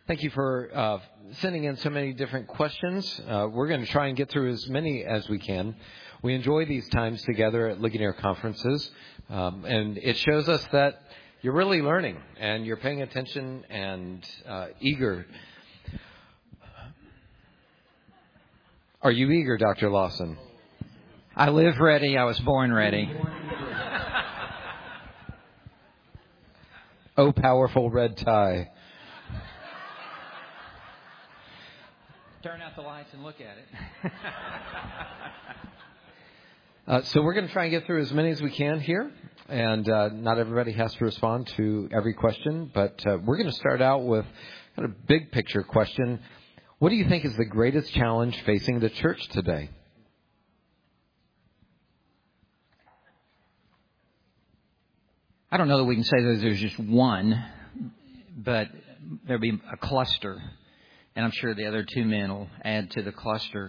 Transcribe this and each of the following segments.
Thank you for sending in so many different questions. We're going to try and get through as many as we can. We enjoy these times together at Ligonier conferences, and it shows us that you're really learning and you're paying attention and eager. Are you eager, Dr. Lawson? I live ready. I was born ready. Oh, powerful red tie. Turn out the lights and look at it. So we're going to try and get through as many as we can here. And not everybody has to respond to every question. But we're going to start out with kind of big picture question. What do you think is the greatest challenge facing the church today? I don't know that we can say that there's just one, but there'll be a cluster. And I'm sure the other two men will add to the cluster.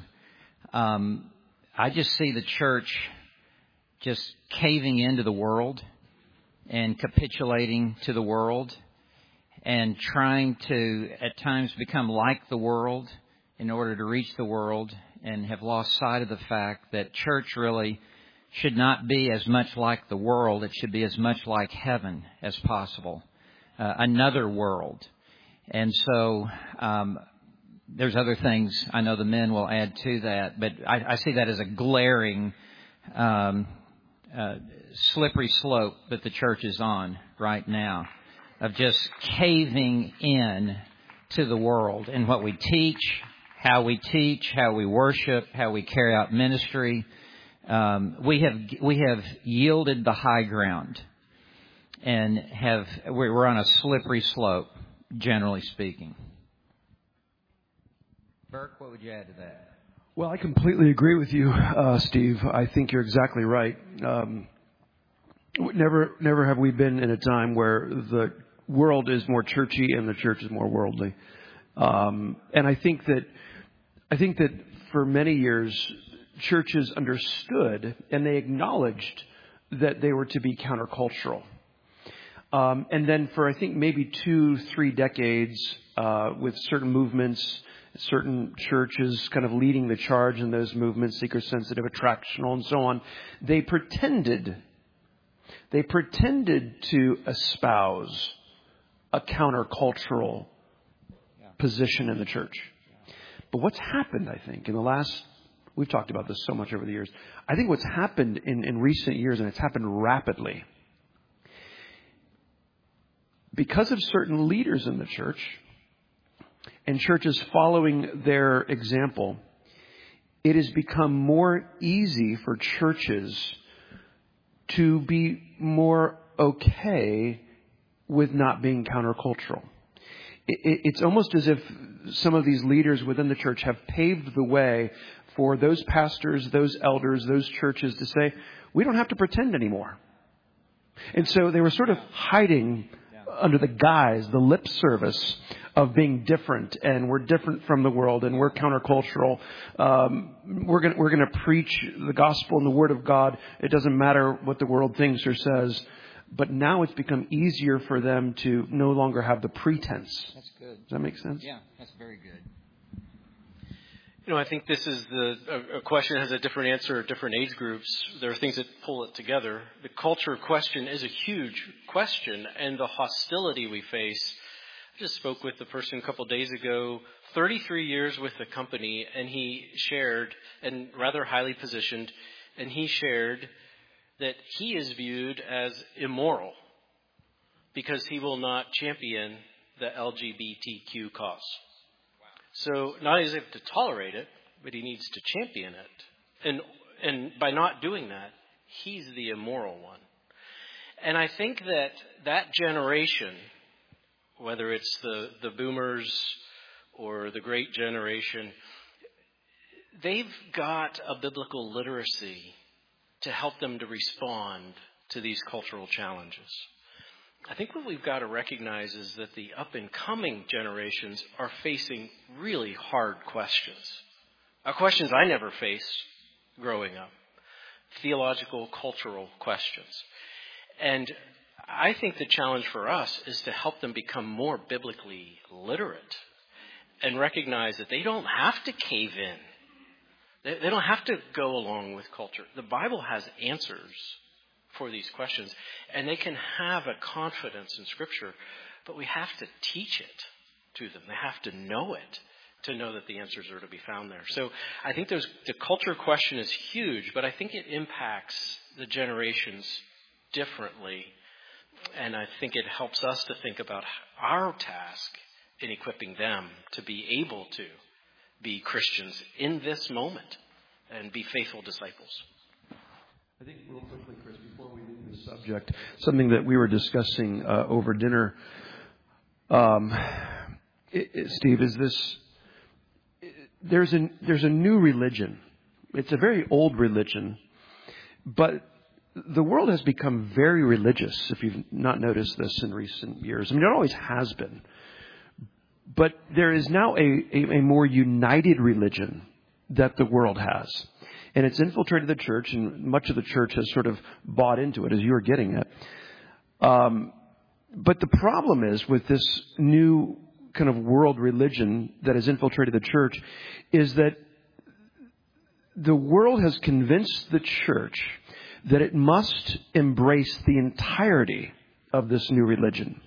I just see the church just caving into the world and capitulating to the world and trying to, at times, become like the world in order to reach the world, and have lost sight of the fact that church really should not be as much like the world. It should be as much like heaven as possible, another world. And so there's other things I know the men will add to that, but I see that as a glaring slippery slope that the church is on right now, of just caving in to the world and what we teach, how we worship, how we carry out ministry. We have yielded the high ground and we're on a slippery slope, generally speaking. Burke, what would you add to that? Well, I completely agree with you, Steve. I think you're exactly right. Never have we been in a time where the world is more churchy and the church is more worldly. And I think that for many years, churches understood and they acknowledged that they were to be countercultural. And then for, I think, maybe 2-3 decades, with certain movements, certain churches kind of leading the charge in those movements, seeker-sensitive, attractional, and so on, they pretended to espouse a countercultural position in the church. But what's happened, I think, in the last, we've talked about this so much over the years, I think what's happened in recent years, and it's happened rapidly, because of certain leaders in the church and churches following their example, it has become more easy for churches to be more okay with not being countercultural. It's almost as if some of these leaders within the church have paved the way for those pastors, those elders, those churches to say, we don't have to pretend anymore. And so they were sort of hiding under the guise, the lip service of being different, and we're different from the world, and we're countercultural. We're going to preach the gospel and the word of God. It doesn't matter what the world thinks or says. But now it's become easier for them to no longer have the pretense. That's good. Does that make sense? Yeah, that's very good. You know, I think this is a question that has a different answer at different age groups. There are things that pull it together. The culture question is a huge question, and the hostility we face. I just spoke with the person a couple of days ago, 33 years with the company, and he shared, and rather highly positioned, and he shared that he is viewed as immoral because he will not champion the LGBTQ cause. So not only does he have to tolerate it, but he needs to champion it. And by not doing that, he's the immoral one. And I think that generation, whether it's the boomers or the great generation, they've got a biblical literacy to help them to respond to these cultural challenges. I think what we've got to recognize is that the up-and-coming generations are facing really hard questions. Questions I never faced growing up. Theological, cultural questions. And I think the challenge for us is to help them become more biblically literate and recognize that they don't have to cave in. They don't have to go along with culture. The Bible has answers for these questions, and they can have a confidence in Scripture, but we have to teach it to them. They have to know it to know that the answers are to be found there. So I think the culture question is huge, but I think it impacts the generations differently, and I think it helps us to think about our task in equipping them to be able to be Christians in this moment and be faithful disciples. I think real quickly, Chris, before we leave this subject, something that we were discussing over dinner, Steve, is this: there's a new religion. It's a very old religion, but the world has become very religious. If you've not noticed this in recent years, I mean, it always has been, but there is now a more united religion that the world has. And it's infiltrated the church, and much of the church has sort of bought into it, as you were getting at. But the problem is with this new kind of world religion that has infiltrated the church is that the world has convinced the church that it must embrace the entirety of this new religion.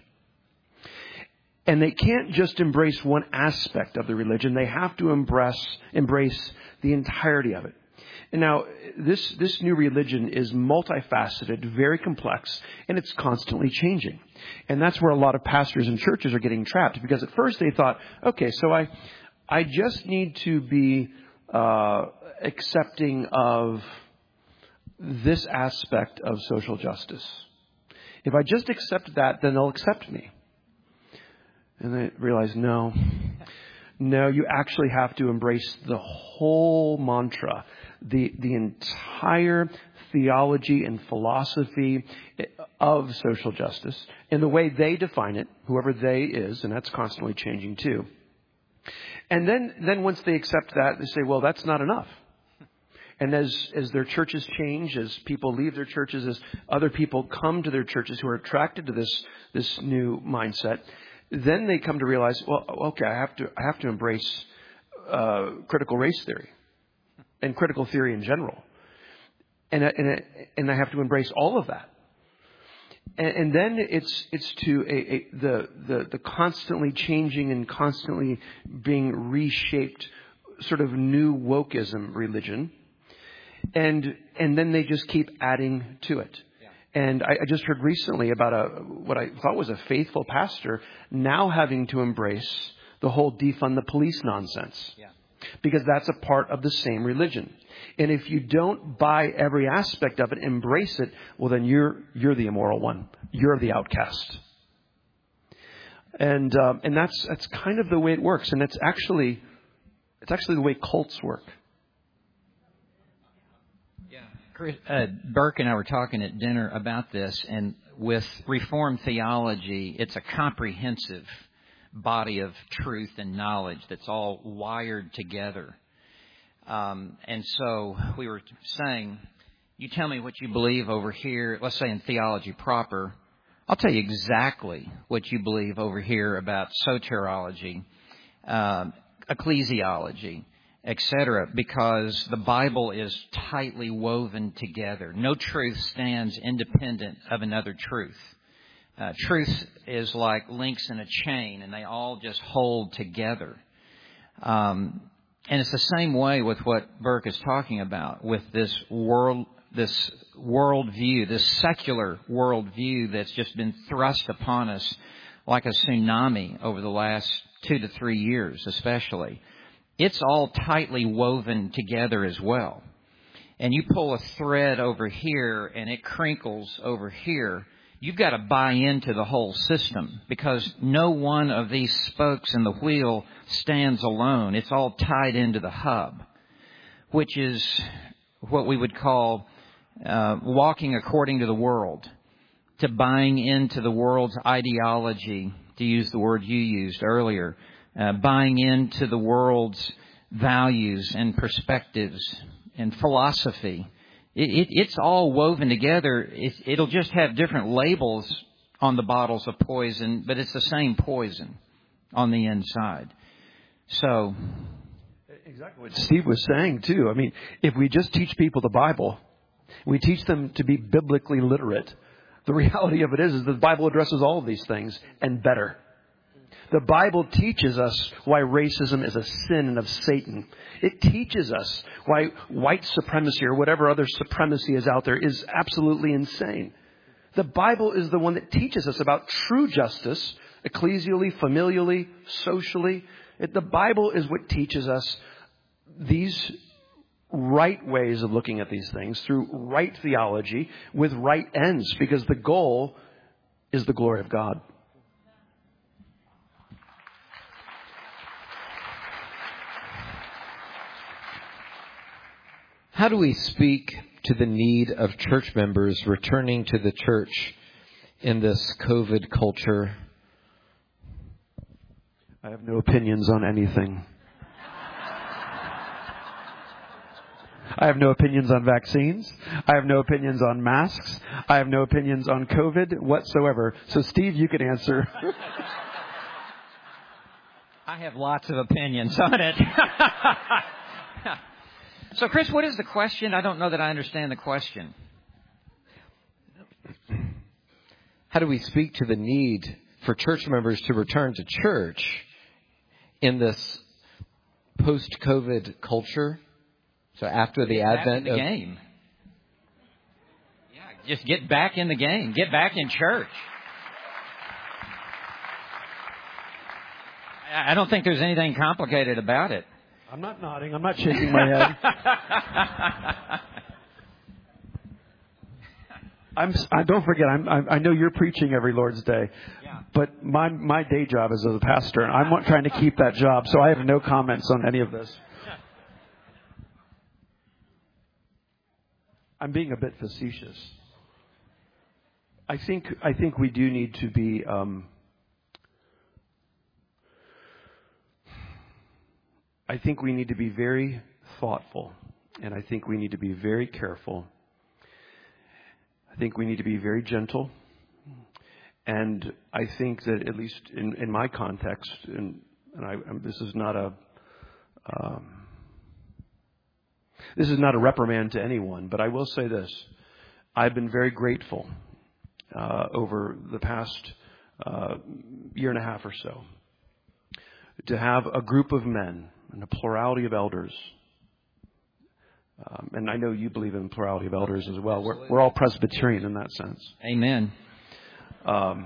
And they can't just embrace one aspect of the religion. They have to embrace the entirety of it. And now, this new religion is multifaceted, very complex, and it's constantly changing. And that's where a lot of pastors and churches are getting trapped, because at first they thought, okay, so I just need to be accepting of this aspect of social justice. If I just accept that, then they'll accept me. And they realize, no, you actually have to embrace the whole mantra, the entire theology and philosophy of social justice in the way they define it, whoever they is, and that's constantly changing too. And then once they accept that, they say, well, that's not enough. And as their churches change, as people leave their churches, as other people come to their churches who are attracted to this new mindset, then they come to realize, well, okay, I have to embrace critical race theory and critical theory in general, and I have to embrace all of that. And then it's to the constantly changing and constantly being reshaped sort of new wokeism religion, and then they just keep adding to it. And I just heard recently about what I thought was a faithful pastor now having to embrace the whole defund the police nonsense. Yeah. Because that's a part of the same religion. And if you don't buy every aspect of it, embrace it, well, then you're the immoral one. You're the outcast. And that's kind of the way it works. And it's actually the way cults work. Burke and I were talking at dinner about this, and with Reformed theology, it's a comprehensive body of truth and knowledge that's all wired together. And so we were saying, you tell me what you believe over here, let's say in theology proper, I'll tell you exactly what you believe over here about soteriology, ecclesiology, etc., because the Bible is tightly woven together. No truth stands independent of another truth. Truth is like links in a chain, and they all just hold together. And it's the same way with what Burke is talking about, with this worldview, this secular worldview that's just been thrust upon us like a tsunami over the last 2 to 3 years, especially. It's all tightly woven together as well. And you pull a thread over here and it crinkles over here. You've got to buy into the whole system, because no one of these spokes in the wheel stands alone. It's all tied into the hub, which is what we would call walking according to the world, to buying into the world's ideology, to use the word you used earlier. Buying into the world's values and perspectives and philosophy. It's all woven together. It'll just have different labels on the bottles of poison, but it's the same poison on the inside. So, exactly what Steve was saying, too. I mean, if we just teach people the Bible, we teach them to be biblically literate, the reality of it is the Bible addresses all of these things and better. The Bible teaches us why racism is a sin and of Satan. It teaches us why white supremacy or whatever other supremacy is out there is absolutely insane. The Bible is the one that teaches us about true justice, ecclesially, familially, socially. The Bible is what teaches us these right ways of looking at these things through right theology with right ends, because the goal is the glory of God. How do we speak to the need of church members returning to the church in this COVID culture? I have no opinions on anything. I have no opinions on vaccines. I have no opinions on masks. I have no opinions on COVID whatsoever. So, Steve, you can answer. I have lots of opinions on it. So, Chris, what is the question? I don't know that I understand the question. How do we speak to the need for church members to return to church in this post-COVID culture? So after the advent of the game. Yeah, just get back in the game. Get back in church. I don't think there's anything complicated about it. I'm not nodding. I'm not shaking my head. Don't forget, I know you're preaching every Lord's Day, yeah. But my day job is as a pastor, and I'm trying to keep that job, so I have no comments on any of this. I'm being a bit facetious. I think we do need to be. I think we need to be very thoughtful, and I think we need to be very careful. I think we need to be very gentle, and I think that at least in my context, this is not a reprimand to anyone, but I will say this: I've been very grateful over the past year and a half or so to have a group of men and a plurality of elders. And I know you believe in plurality of elders as well. We're all Presbyterian in that sense. Amen. To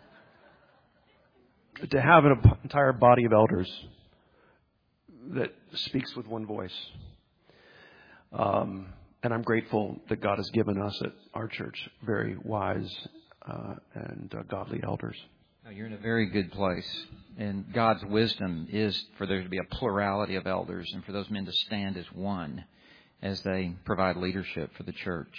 have an entire body of elders that speaks with one voice. And I'm grateful that God has given us at our church very wise and godly elders. You're in a very good place. And God's wisdom is for there to be a plurality of elders and for those men to stand as one as they provide leadership for the church.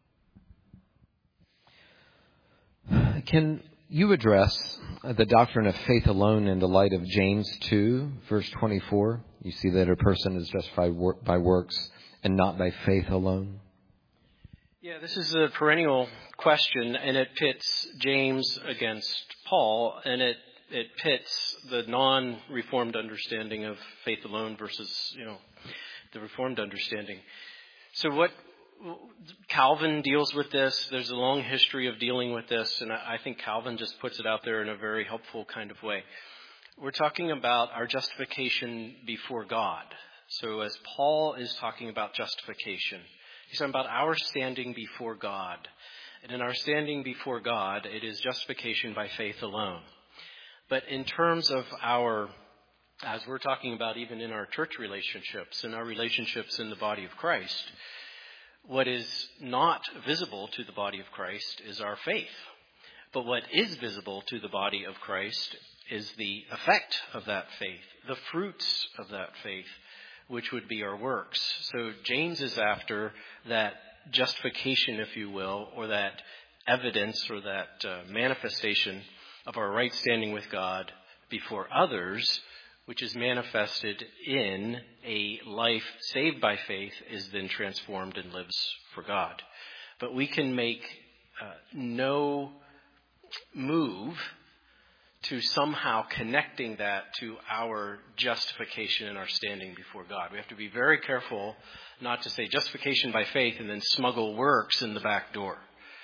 Can you address the doctrine of faith alone in the light of James 2, verse 24? You see that a person is justified by works and not by faith alone. Yeah, this is a perennial question, and it pits James against Paul, and it pits the non-Reformed understanding of faith alone versus, the Reformed understanding. So what Calvin deals with this. There's a long history of dealing with this, and I think Calvin just puts it out there in a very helpful kind of way. We're talking about our justification before God. So as Paul is talking about justification, he's talking about our standing before God. And in our standing before God, it is justification by faith alone. But in terms of as we're talking about even in our church relationships and our relationships in the body of Christ, what is not visible to the body of Christ is our faith. But what is visible to the body of Christ is the effect of that faith, the fruits of that faith, which would be our works. So James is after that justification, if you will, or that evidence or that manifestation of our right standing with God before others, which is manifested in a life saved by faith, is then transformed and lives for God. But we can make no move to somehow connecting that to our justification and our standing before God. We have to be very careful not to say justification by faith and then smuggle works in the back door.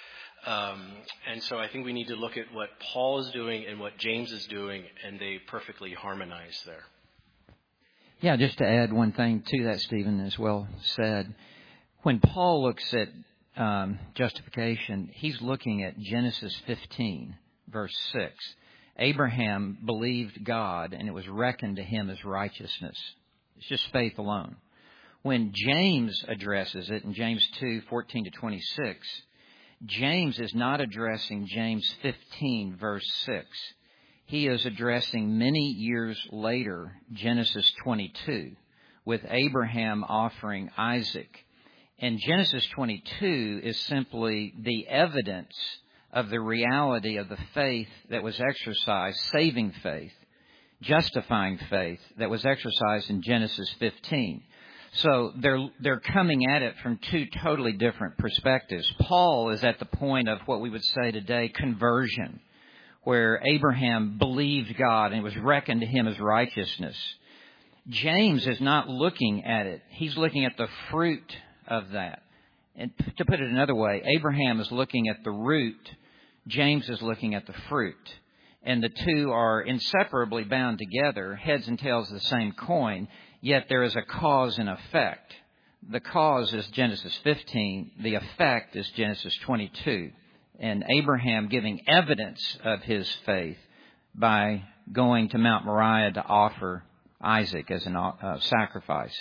And so I think we need to look at what Paul is doing and what James is doing, and they perfectly harmonize there. Yeah, just to add one thing to that, Stephen, as well said. When Paul looks at justification, he's looking at Genesis 15, verse 6. Abraham believed God, and it was reckoned to him as righteousness. It's just faith alone. When James addresses it in James 2, 14 to 26, James is not addressing James 15, verse 6. He is addressing many years later, Genesis 22, with Abraham offering Isaac. And Genesis 22 is simply the evidence of the reality of the faith that was exercised, saving faith, justifying faith that was exercised in Genesis 15. So they're coming at it from two totally different perspectives. Paul is at the point of what we would say today, conversion, where Abraham believed God and it was reckoned to him as righteousness. James is not looking at it. He's looking at the fruit of that. And to put it another way, Abraham is looking at the root. James is looking at the fruit. And the two are inseparably bound together, heads and tails of the same coin, yet there is a cause and effect. The cause is Genesis 15. The effect is Genesis 22. And Abraham giving evidence of his faith by going to Mount Moriah to offer Isaac as a sacrifice.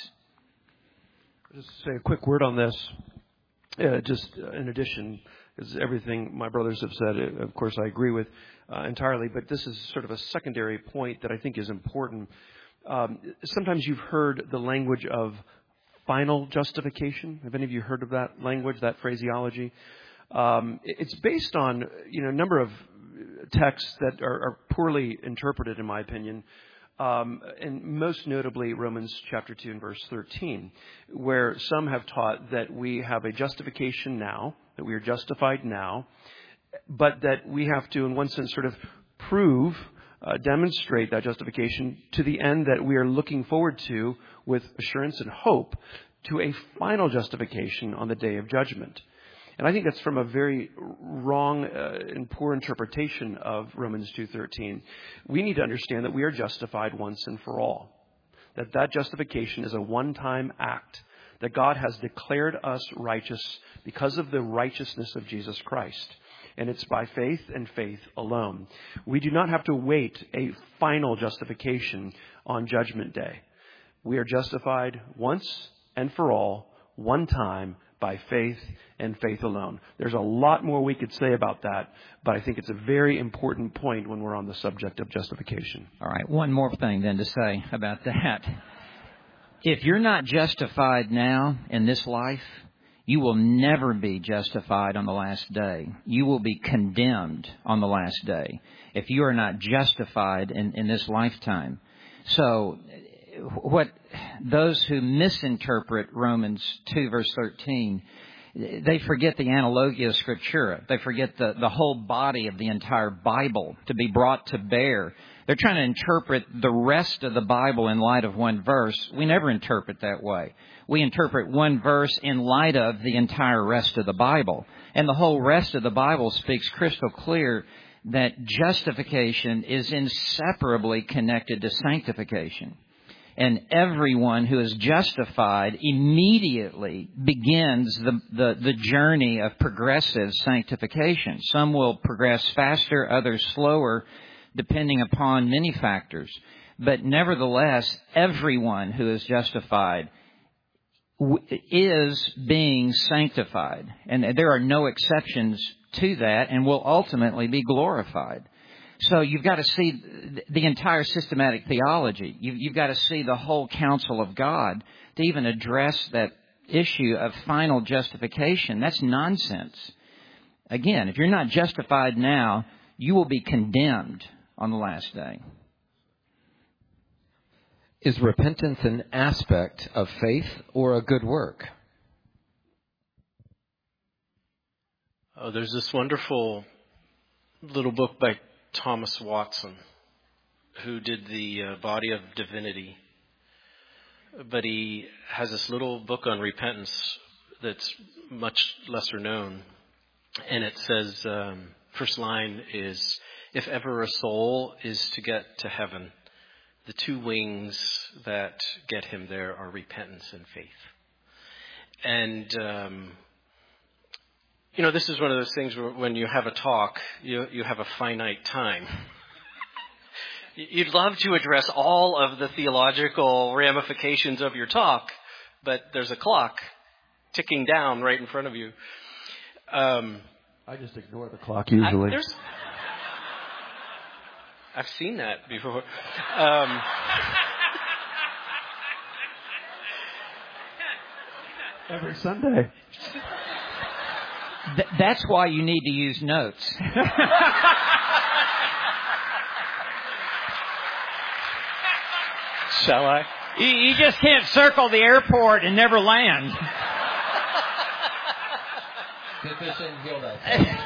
Just say a quick word on this. Just in addition, because everything my brothers have said, of course, I agree with entirely. But this is sort of a secondary point that I think is important. Sometimes you've heard the language of final justification. Have any of you heard of that language, that phraseology? It's based on a number of texts that are poorly interpreted, in my opinion. And most notably Romans chapter 2 and verse 13, where some have taught that we have a justification now, that we are justified now, but that we have to, in one sense, sort of demonstrate that justification to the end that we are looking forward to with assurance and hope to a final justification on the day of judgment. And I think that's from a very wrong and poor interpretation of Romans 2:13. We need to understand that we are justified once and for all. That justification is a one-time act. That God has declared us righteous because of the righteousness of Jesus Christ. And it's by faith and faith alone. We do not have to wait a final justification on Judgment Day. We are justified once and for all, one time, by faith and faith alone. There's a lot more we could say about that, but I think it's a very important point when we're on the subject of justification. All right, one more thing then to say about that. If you're not justified now in this life, you will never be justified on the last day. You will be condemned on the last day if you are not justified in this lifetime. So what those who misinterpret Romans 2 verse 13, they forget the analogia scriptura. They forget the whole body of the entire Bible to be brought to bear. They're trying to interpret the rest of the Bible in light of one verse. We never interpret that way. We interpret one verse in light of the entire rest of the Bible. And the whole rest of the Bible speaks crystal clear that justification is inseparably connected to sanctification. And everyone who is justified immediately begins the journey of progressive sanctification. Some will progress faster, others slower, depending upon many factors. But nevertheless, everyone who is justified is being sanctified. And there are no exceptions to that and will ultimately be glorified. So you've got to see the entire systematic theology. You've got to see the whole counsel of God to even address that issue of final justification. That's nonsense. Again, if you're not justified now, you will be condemned on the last day. Is repentance an aspect of faith or a good work? Oh, there's this wonderful little book by Thomas Watson who did the Body of Divinity. But he has this little book on repentance that's much lesser known. And it says, first line is, if ever a soul is to get to heaven, the two wings that get him there are repentance and faith. And, this is one of those things where when you have a talk, you have a finite time. You'd love to address all of the theological ramifications of your talk, but there's a clock ticking down right in front of you. I just ignore the clock usually. I've seen that before. Every Sunday. That's why you need to use notes. Shall I? You just can't circle the airport and never land. Get this in, Gilda.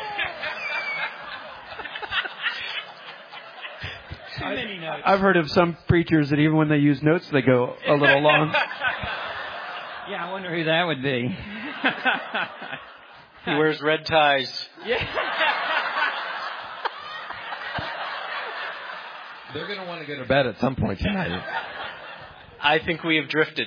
Too many notes. I've heard of some preachers that even when they use notes, they go a little long. Yeah, I wonder who that would be. He wears red ties. Yeah. They're going to want to go to bed at some point tonight. I think we have drifted.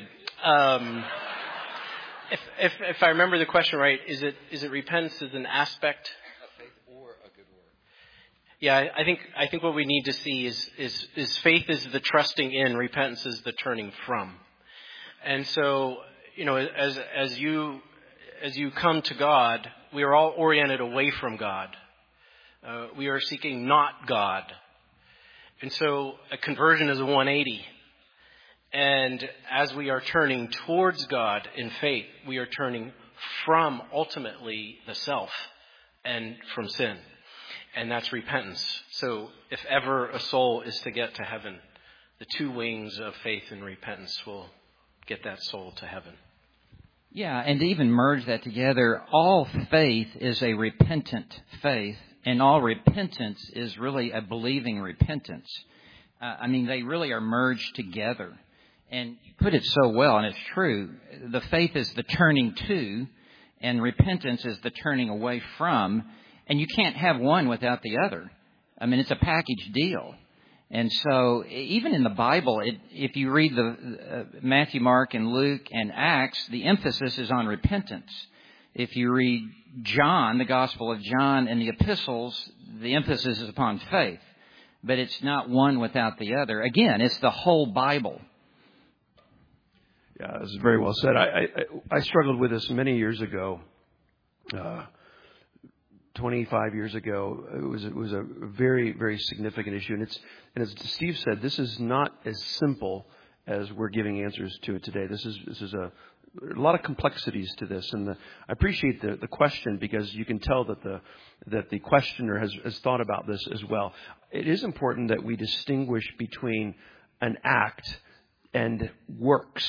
If I remember the question right, is it repentance as an aspect of faith or a good work? Yeah, I think what we need to see is faith is the trusting in, repentance is the turning from. And so, as you come to God, we are all oriented away from God. We are seeking not God. And so a conversion is a 180. And as we are turning towards God in faith, we are turning from ultimately the self and from sin. And that's repentance. So if ever a soul is to get to heaven, the two wings of faith and repentance will get that soul to heaven. Yeah, and to even merge that together, all faith is a repentant faith, and all repentance is really a believing repentance. They really are merged together. And you put it so well, and it's true. The faith is the turning to, and repentance is the turning away from. And you can't have one without the other. It's a package deal. And so even in the Bible, if you read the Matthew, Mark, and Luke, and Acts, the emphasis is on repentance. If you read John, the Gospel of John, and the epistles, the emphasis is upon faith. But it's not one without the other. Again, it's the whole Bible. Yeah, this is very well said. I struggled with this many years ago. 25 years ago, it was a very, very significant issue. And as Steve said, this is not as simple as we're giving answers to it today. This is a lot of complexities to this. And I appreciate the question, because you can tell that the questioner has thought about this as well. It is important that we distinguish between an act and works.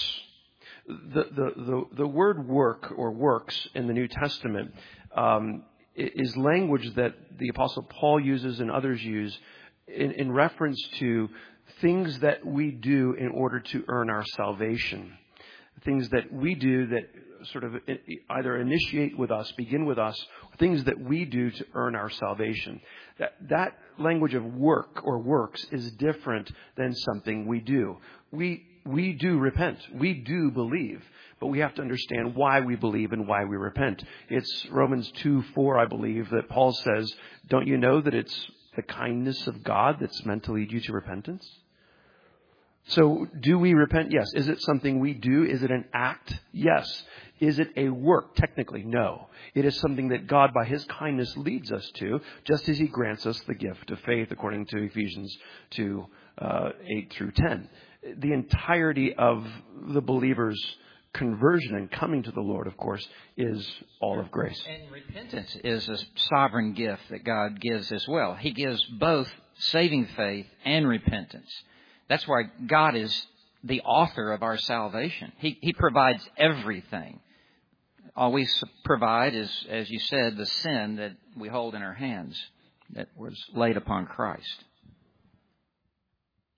The word work or works in the New Testament is language that the Apostle Paul uses and others use in reference to things that we do in order to earn our salvation. Things that we do that sort of either initiate with us, begin with us, things that we do to earn our salvation. That language of work or works is different than something we do. We do repent. We do believe. But we have to understand why we believe and why we repent. It's Romans 2:4, I believe, that Paul says, don't you know that it's the kindness of God that's meant to lead you to repentance? So do we repent? Yes. Is it something we do? Is it an act? Yes. Is it a work? Technically, no. It is something that God, by His kindness, leads us to, just as He grants us the gift of faith, according to Ephesians 2, 8 through 10. The entirety of the believer's conversion and coming to the Lord, of course, is all of grace. And repentance is a sovereign gift that God gives as well. He gives both saving faith and repentance. That's why God is the author of our salvation. He provides everything. All we provide is, as you said, the sin that we hold in our hands that was laid upon Christ.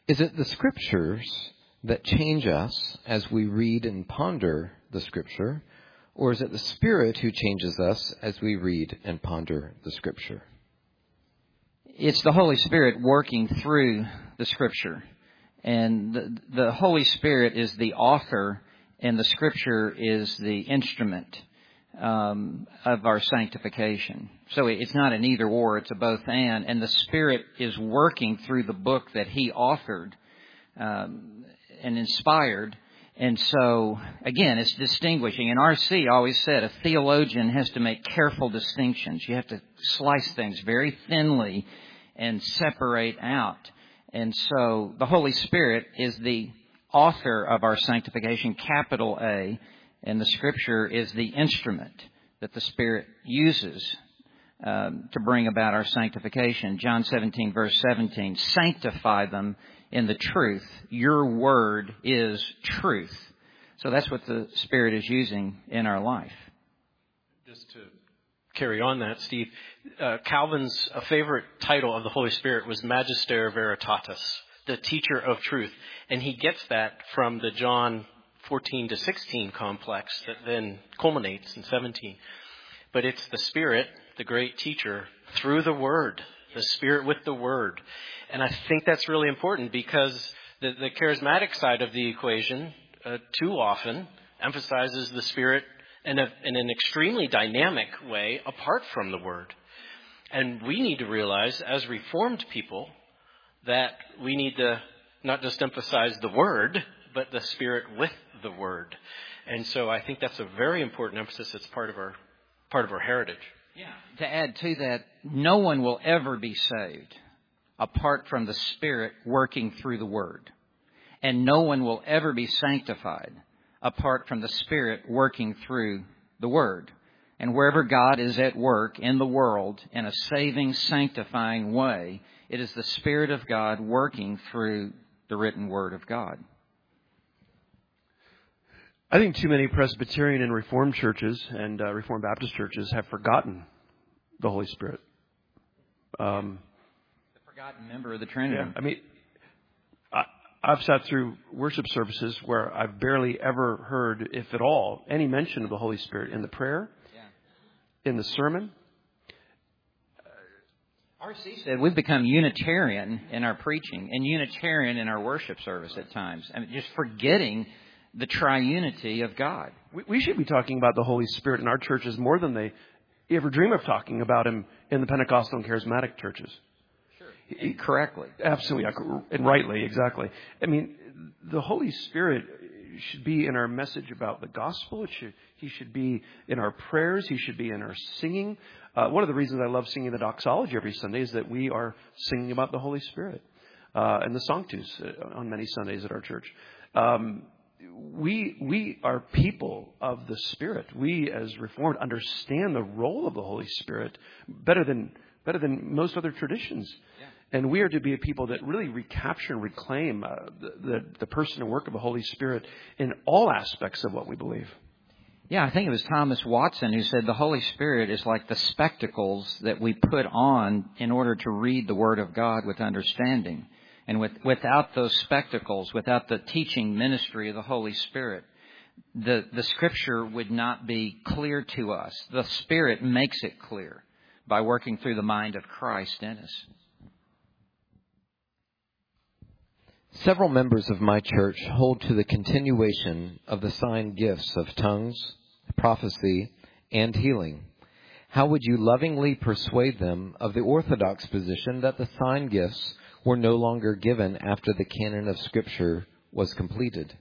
Is it the Scriptures that change us as we read and ponder the Scripture, or is it the Spirit who changes us as we read and ponder the Scripture? It's the Holy Spirit working through the Scripture. And the Holy Spirit is the author, and the Scripture is the instrument of our sanctification. So it's not an either or, it's a both and the Spirit is working through the book that He authored and inspired. And so, again, it's distinguishing. And R.C. always said a theologian has to make careful distinctions. You have to slice things very thinly and separate out. And so the Holy Spirit is the author of our sanctification, capital A, and the Scripture is the instrument that the Spirit uses to bring about our sanctification. John 17, verse 17, sanctify them in the truth. Your word is truth. So that's what the Spirit is using in our life. Just to carry on that, Steve, Calvin's favorite title of the Holy Spirit was Magister Veritatis, the teacher of truth. And he gets that from the John 14 to 16 complex that then culminates in 17. But it's the Spirit, the great teacher, through the Word, the Spirit with the Word. And I think that's really important because the charismatic side of the equation too often emphasizes the Spirit in an extremely dynamic way apart from the Word. And we need to realize as Reformed people that we need to not just emphasize the Word, but the Spirit with the Word. And so I think that's a very important emphasis. It's part of our heritage. Yeah. To add to that, no one will ever be saved apart from the Spirit working through the Word. And no one will ever be sanctified apart from the Spirit working through the Word. And wherever God is at work in the world in a saving, sanctifying way, it is the Spirit of God working through the written Word of God. I think too many Presbyterian and Reformed churches and Reformed Baptist churches have forgotten the Holy Spirit. The forgotten member of the Trinity. Yeah, I mean, I've sat through worship services where I've barely ever heard, if at all, any mention of the Holy Spirit in the prayer, in the sermon. R.C. said we've become Unitarian in our preaching and Unitarian in our worship service at times. I mean, just forgetting the triunity of God. We should be talking about the Holy Spirit in our churches more than they ever dream of talking about Him in the Pentecostal and Charismatic churches. Sure. Correctly. Absolutely. And rightly, exactly. I mean, the Holy Spirit should be in our message about the gospel. He should be in our prayers. He should be in our singing. One of the reasons I love singing the doxology every Sunday is that we are singing about the Holy Spirit and the Sanctus on many Sundays at our church. We are people of the Spirit. We, as Reformed, understand the role of the Holy Spirit better than most other traditions. Yeah. And we are to be a people that really recapture and reclaim the person and work of the Holy Spirit in all aspects of what we believe. Yeah, I think it was Thomas Watson who said the Holy Spirit is like the spectacles that we put on in order to read the Word of God with understanding. And without those spectacles, without the teaching ministry of the Holy Spirit, the Scripture would not be clear to us. The Spirit makes it clear by working through the mind of Christ in us. Several members of my church hold to the continuation of the sign gifts of tongues, prophecy, and healing. How would you lovingly persuade them of the orthodox position that the sign gifts were no longer given after the canon of Scripture was completed?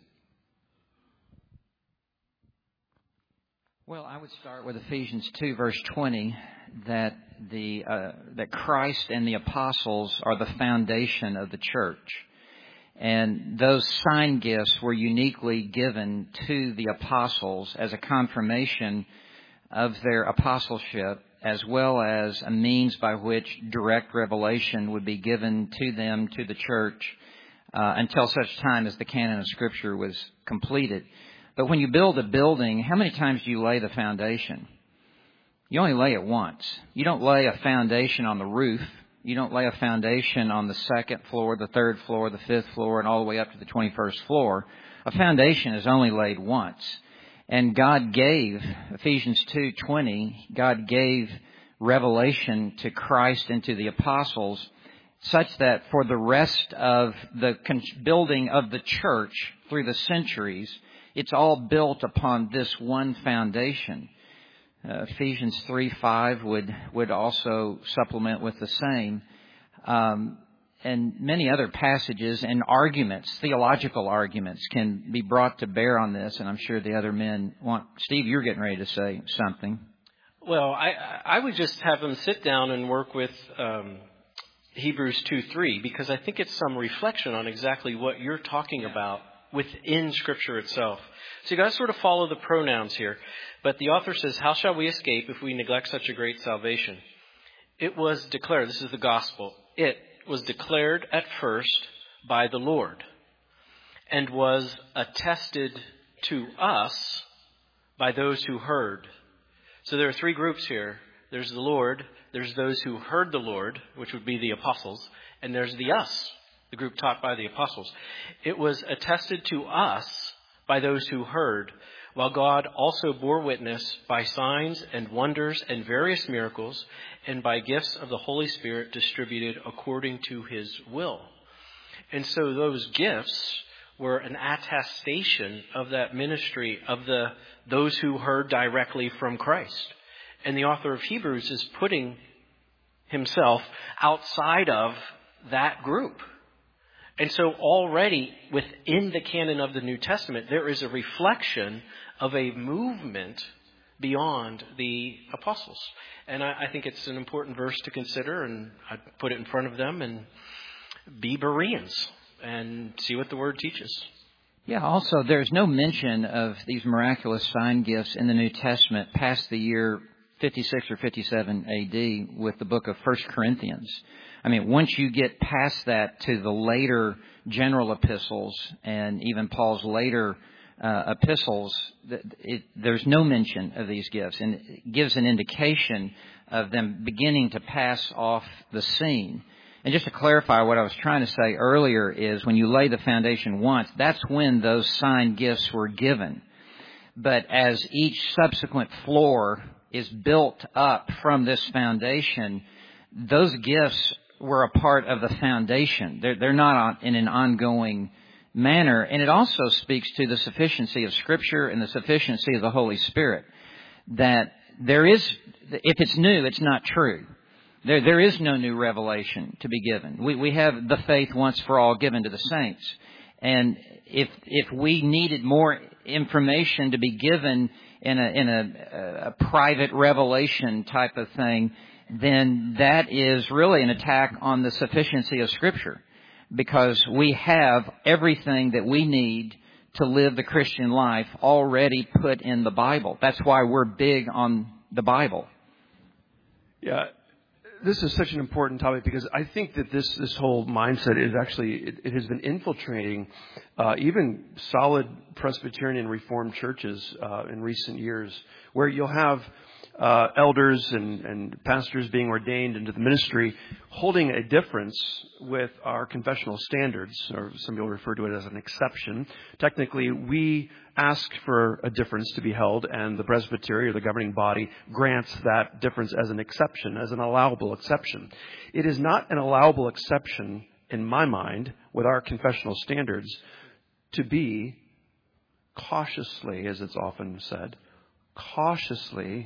Well, I would start with Ephesians 2, verse 20, that Christ and the apostles are the foundation of the church. And those sign gifts were uniquely given to the apostles as a confirmation of their apostleship, as well as a means by which direct revelation would be given to them, to the church, until such time as the canon of Scripture was completed. But when you build a building, how many times do you lay the foundation? You only lay it once. You don't lay a foundation on the roof You don't lay a foundation on the second floor, the third floor, the fifth floor, and all the way up to the 21st floor. A foundation is only laid once. And God gave, Ephesians 2:20, God gave revelation to Christ and to the apostles such that for the rest of the building of the church through the centuries, it's all built upon this one foundation. Ephesians 3:5 would also supplement with the same. And many other passages and arguments, theological arguments, can be brought to bear on this, and I'm sure the other men want. Steve, you're getting ready to say something. Well, I would just have them sit down and work with Hebrews 2:3, because I think it's some reflection on exactly what you're talking about within Scripture itself. So you got to sort of follow the pronouns here. But the author says, how shall we escape if we neglect such a great salvation? It was declared, this is the gospel, it was declared at first by the Lord and was attested to us by those who heard. So there are three groups here. There's the Lord, there's those who heard the Lord, which would be the apostles, and there's the us, the group taught by the apostles. It was attested to us by those who heard, while God also bore witness by signs and wonders and various miracles, and by gifts of the Holy Spirit distributed according to his will. And so those gifts were an attestation of that ministry of those who heard directly from Christ. And the author of Hebrews is putting himself outside of that group. And so already within the canon of the New Testament, there is a reflection of a movement beyond the apostles. And I think it's an important verse to consider, and I'd put it in front of them and be Bereans and see what the Word teaches. Yeah, also, there's no mention of these miraculous sign gifts in the New Testament past the year 56 or 57 A.D. with the book of 1 Corinthians. I mean, once you get past that to the later general epistles and even Paul's later epistles, there's no mention of these gifts. And it gives an indication of them beginning to pass off the scene. And just to clarify what I was trying to say earlier is when you lay the foundation once, that's when those sign gifts were given. But as each subsequent floor is built up from this foundation, those gifts were a part of the foundation. They're not in an ongoing manner. And it also speaks to the sufficiency of Scripture and the sufficiency of the Holy Spirit. That there is, if it's new, it's not true. There is no new revelation to be given. We have the faith once for all given to the saints. And if we needed more information to be given in a private revelation type of thing, then that is really an attack on the sufficiency of Scripture, because we have everything that we need to live the Christian life already put in the Bible. That's why we're big on the Bible. Yeah, this is such an important topic because I think that this whole mindset is actually, it has been infiltrating even solid Presbyterian and Reformed churches in recent years, where you'll have elders and pastors being ordained into the ministry holding a difference with our confessional standards, or some people refer to it as an exception. Technically, we ask for a difference to be held, and the presbytery or the governing body grants that difference as an exception, as an allowable exception. It is not an allowable exception, in my mind, with our confessional standards, to be cautiously, as it's often said, cautiously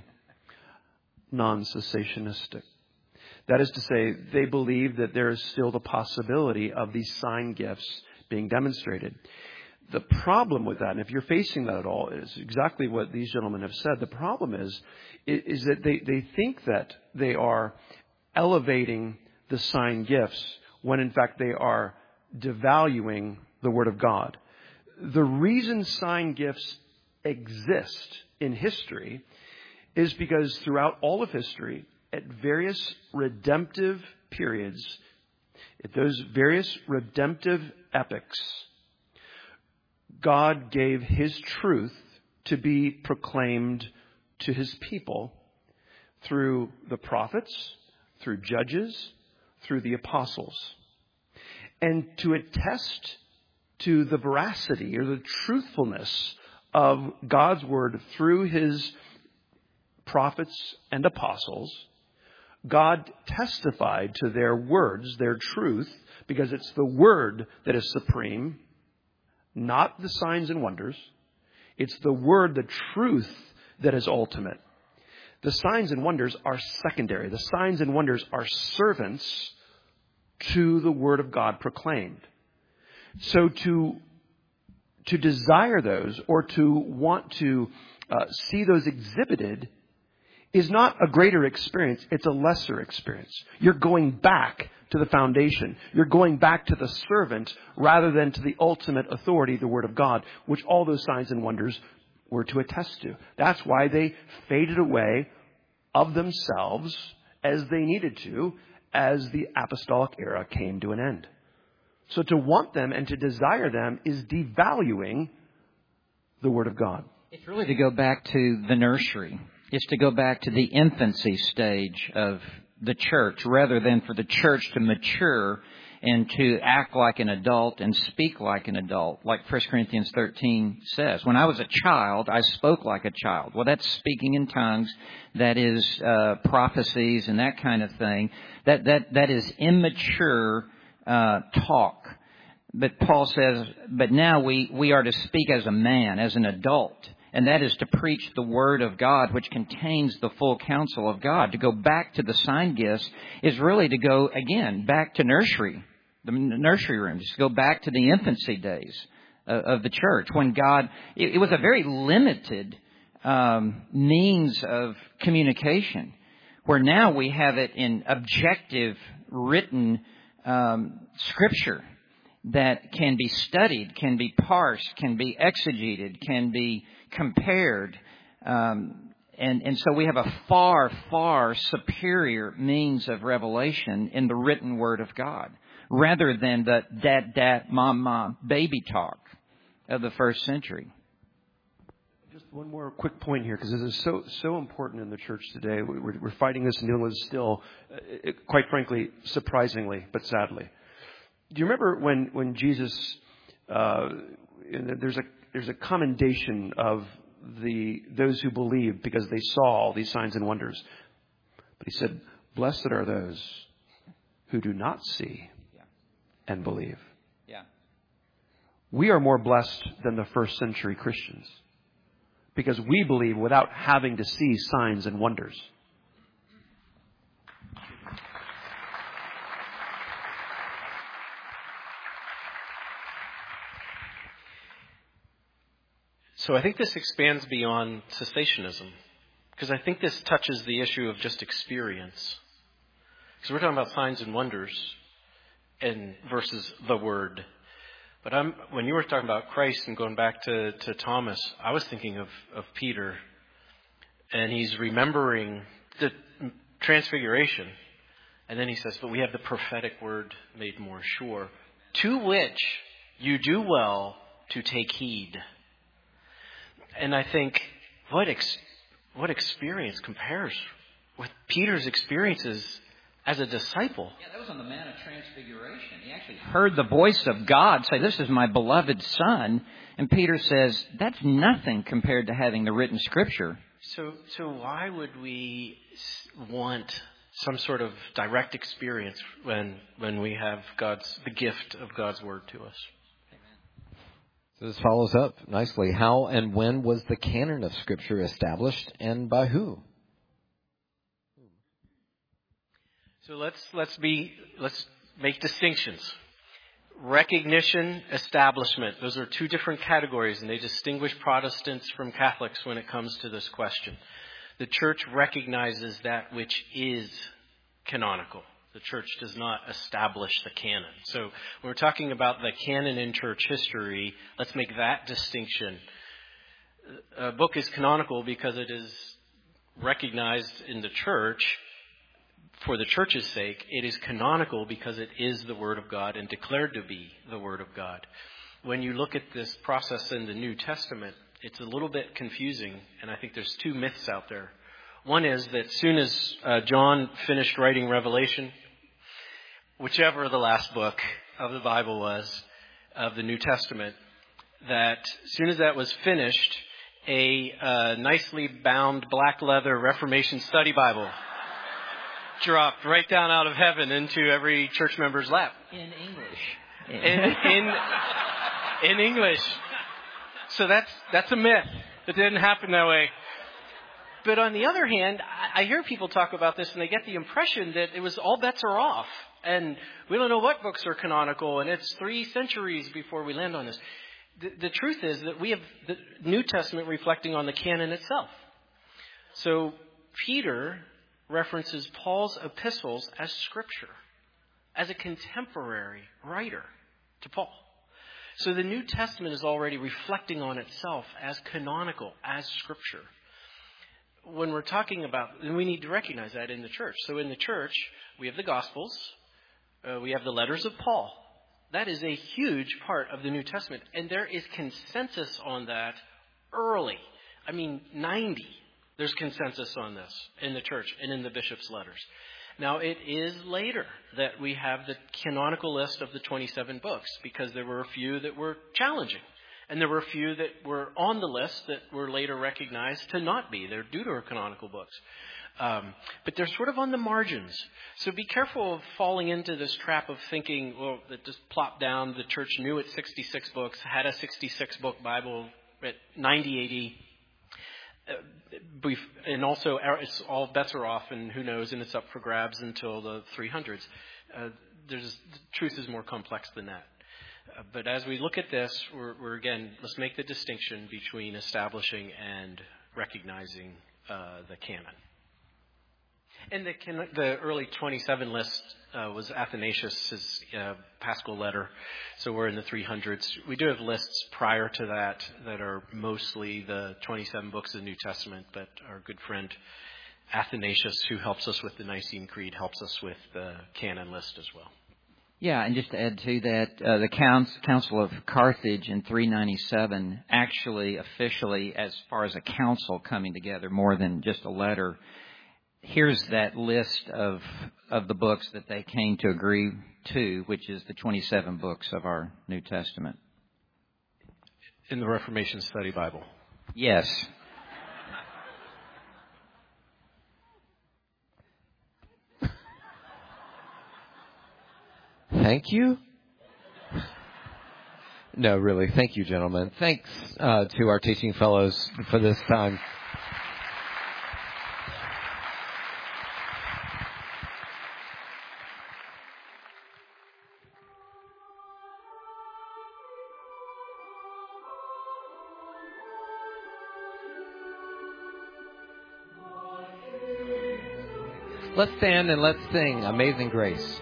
non-cessationistic. That is to say, they believe that there is still the possibility of these sign gifts being demonstrated. The problem with that, and if you're facing that at all, is exactly what these gentlemen have said. The problem is that they think that they are elevating the sign gifts when in fact they are devaluing the Word of God. The reason sign gifts exist in history is because throughout all of history, at various redemptive periods, at those various redemptive epochs, God gave His truth to be proclaimed to His people through the prophets, through judges, through the apostles. And to attest to the veracity or the truthfulness of God's word through his prophets and apostles, God testified to their words, their truth, because it's the word that is supreme, not the signs and wonders. It's the word, the truth, that is ultimate. The signs and wonders are secondary. The signs and wonders are servants to the word of God proclaimed. So to desire those or to want to see those exhibited is not a greater experience. It's a lesser experience. You're going back to the foundation. You're going back to the servant rather than to the ultimate authority, the Word of God, which all those signs and wonders were to attest to. That's why they faded away of themselves as they needed to as the apostolic era came to an end. So to want them and to desire them is devaluing the Word of God. It's really to go back to the nursery. It's to go back to the infancy stage of the church rather than for the church to mature and to act like an adult and speak like an adult, like 1 Corinthians 13 says. When I was a child, I spoke like a child. Well, that's speaking in tongues. That is prophecies and that kind of thing. That is immature talk. But Paul says, but now we are to speak as a man, as an adult. And that is to preach the Word of God, which contains the full counsel of God. To go back to the sign gifts is really to go, again, back to nursery, the nursery rooms. To go back to the infancy days of the church when God, it was a very limited means of communication, where now we have it in objective, written Scripture that can be studied, can be parsed, can be exegeted, can be compared. And so we have a far, far superior means of revelation in the written Word of God, rather than the dad, mom, baby talk of the first century. Just one more quick point here, because this is so important in the church today. We're fighting this and dealing with it still, quite frankly, surprisingly, but sadly. Do you remember when Jesus, there's a commendation of those who believe because they saw all these signs and wonders. But he said, blessed are those who do not see and believe. Yeah. We are more blessed than the first century Christians because we believe without having to see signs and wonders. So I think this expands beyond cessationism, because I think this touches the issue of just experience. Because we're talking about signs and wonders and versus the Word. But when you were talking about Christ and going back to Thomas, I was thinking of Peter, and he's remembering the transfiguration. And then he says, but we have the prophetic word made more sure, to which you do well to take heed. And I think, what experience compares with Peter's experiences as a disciple? Yeah, that was on the Mount of Transfiguration. He actually heard the voice of God say, this is my beloved Son. And Peter says, that's nothing compared to having the written Scripture. So why would we want some sort of direct experience when we have the gift of God's Word to us? So this follows up nicely. How and when was the canon of Scripture established, and by who? So let's make distinctions. Recognition, establishment. Those are two different categories, and they distinguish Protestants from Catholics when it comes to this question. The Church recognizes that which is canonical. The Church does not establish the canon. So when we're talking about the canon in church history, let's make that distinction. A book is canonical because it is recognized in the Church for the Church's sake. It is canonical because it is the Word of God and declared to be the Word of God. When you look at this process in the New Testament, it's a little bit confusing, and I think there's two myths out there. One is that as soon as John finished writing Revelation, whichever the last book of the Bible was, of the New Testament, that as soon as that was finished, a nicely bound black leather Reformation study Bible dropped right down out of heaven into every church member's lap. In English. In English. So that's a myth. It didn't happen that way. But on the other hand, I hear people talk about this and they get the impression that it was all bets are off. And we don't know what books are canonical, and it's 3 centuries before we land on this. The truth is that we have the New Testament reflecting on the canon itself. So Peter references Paul's epistles as scripture, as a contemporary writer to Paul. So the New Testament is already reflecting on itself as canonical, as scripture. When we're talking about, and we need to recognize that in the church. So in the church, we have the Gospels, we have the letters of Paul. That is a huge part of the New Testament. And there is consensus on that early. 90. There's consensus on this in the church and in the bishop's letters. Now, it is later that we have the canonical list of the 27 books, because there were a few that were challenging. And there were a few that were on the list that were later recognized to not be. They're deuterocanonical books. But they're sort of on the margins. So be careful of falling into this trap of thinking, well, that just plopped down. The church knew it's 66 books, had a 66-book Bible at 90 AD. And also, it's all bets are off, and who knows, and it's up for grabs until the 300s. The truth is more complex than that. But as we look at this, we're again, let's make the distinction between establishing and recognizing the canon. And the early 27 list was Athanasius' Paschal letter, so we're in the 300s. We do have lists prior to that are mostly the 27 books of the New Testament, but our good friend Athanasius, who helps us with the Nicene Creed, helps us with the canon list as well. Yeah, and just to add to that, the Council of Carthage in 397 actually officially, as far as a council coming together, more than just a letter, here's that list of the books that they came to agree to, which is the 27 books of our New Testament. In the Reformation Study Bible. Yes. Thank you. No, really. Thank you, gentlemen. Thanks to our teaching fellows for this time. Let's stand and let's sing Amazing Grace.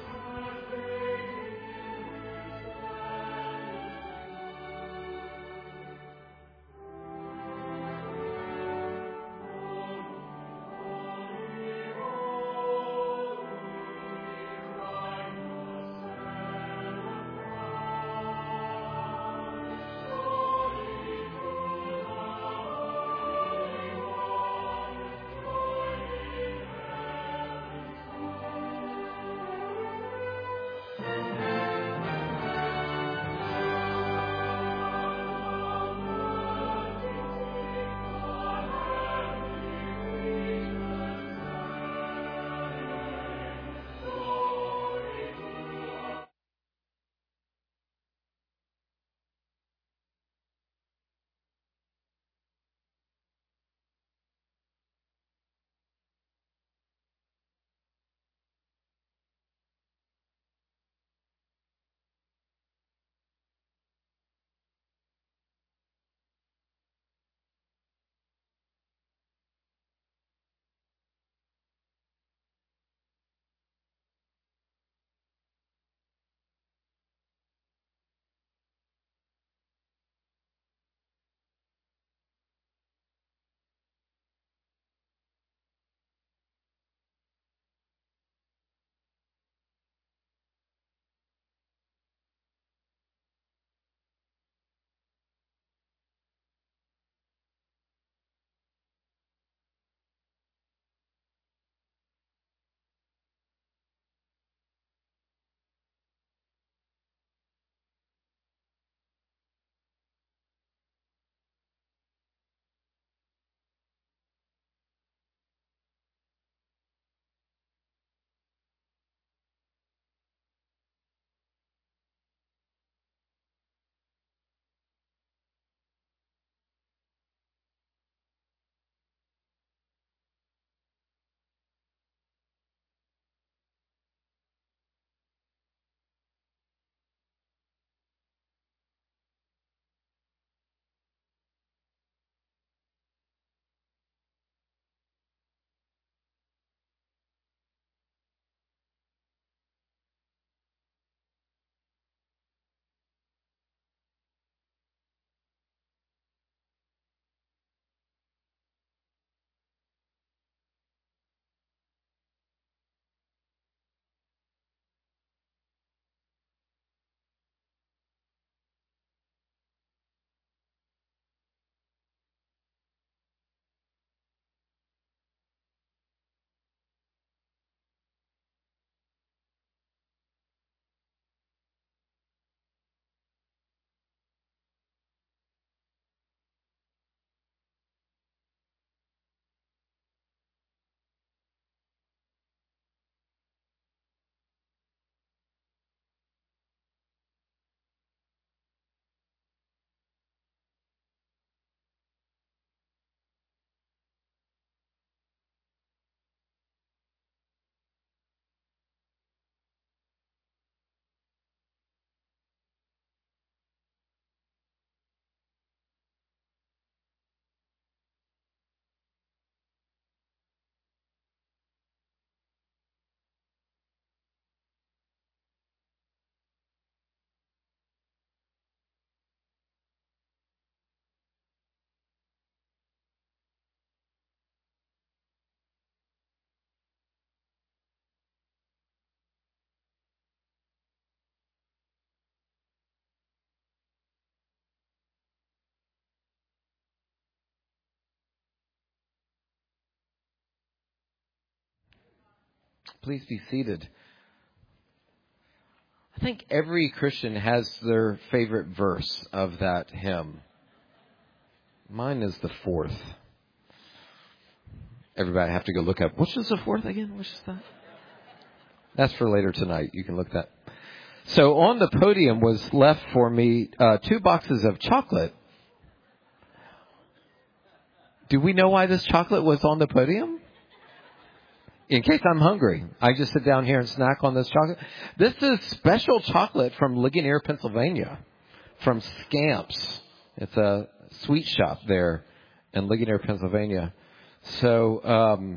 Please be seated. I think every Christian has their favorite verse of that hymn. Mine is the 4th. Everybody have to go look up. Which is the 4th again? Which is that? That's for later tonight. You can look that. So on the podium was left for me 2 boxes of chocolate. Do we know why this chocolate was on the podium? In case I'm hungry, I just sit down here and snack on this chocolate. This is special chocolate from Ligonier, Pennsylvania, from Scamps. It's a sweet shop there in Ligonier, Pennsylvania. So,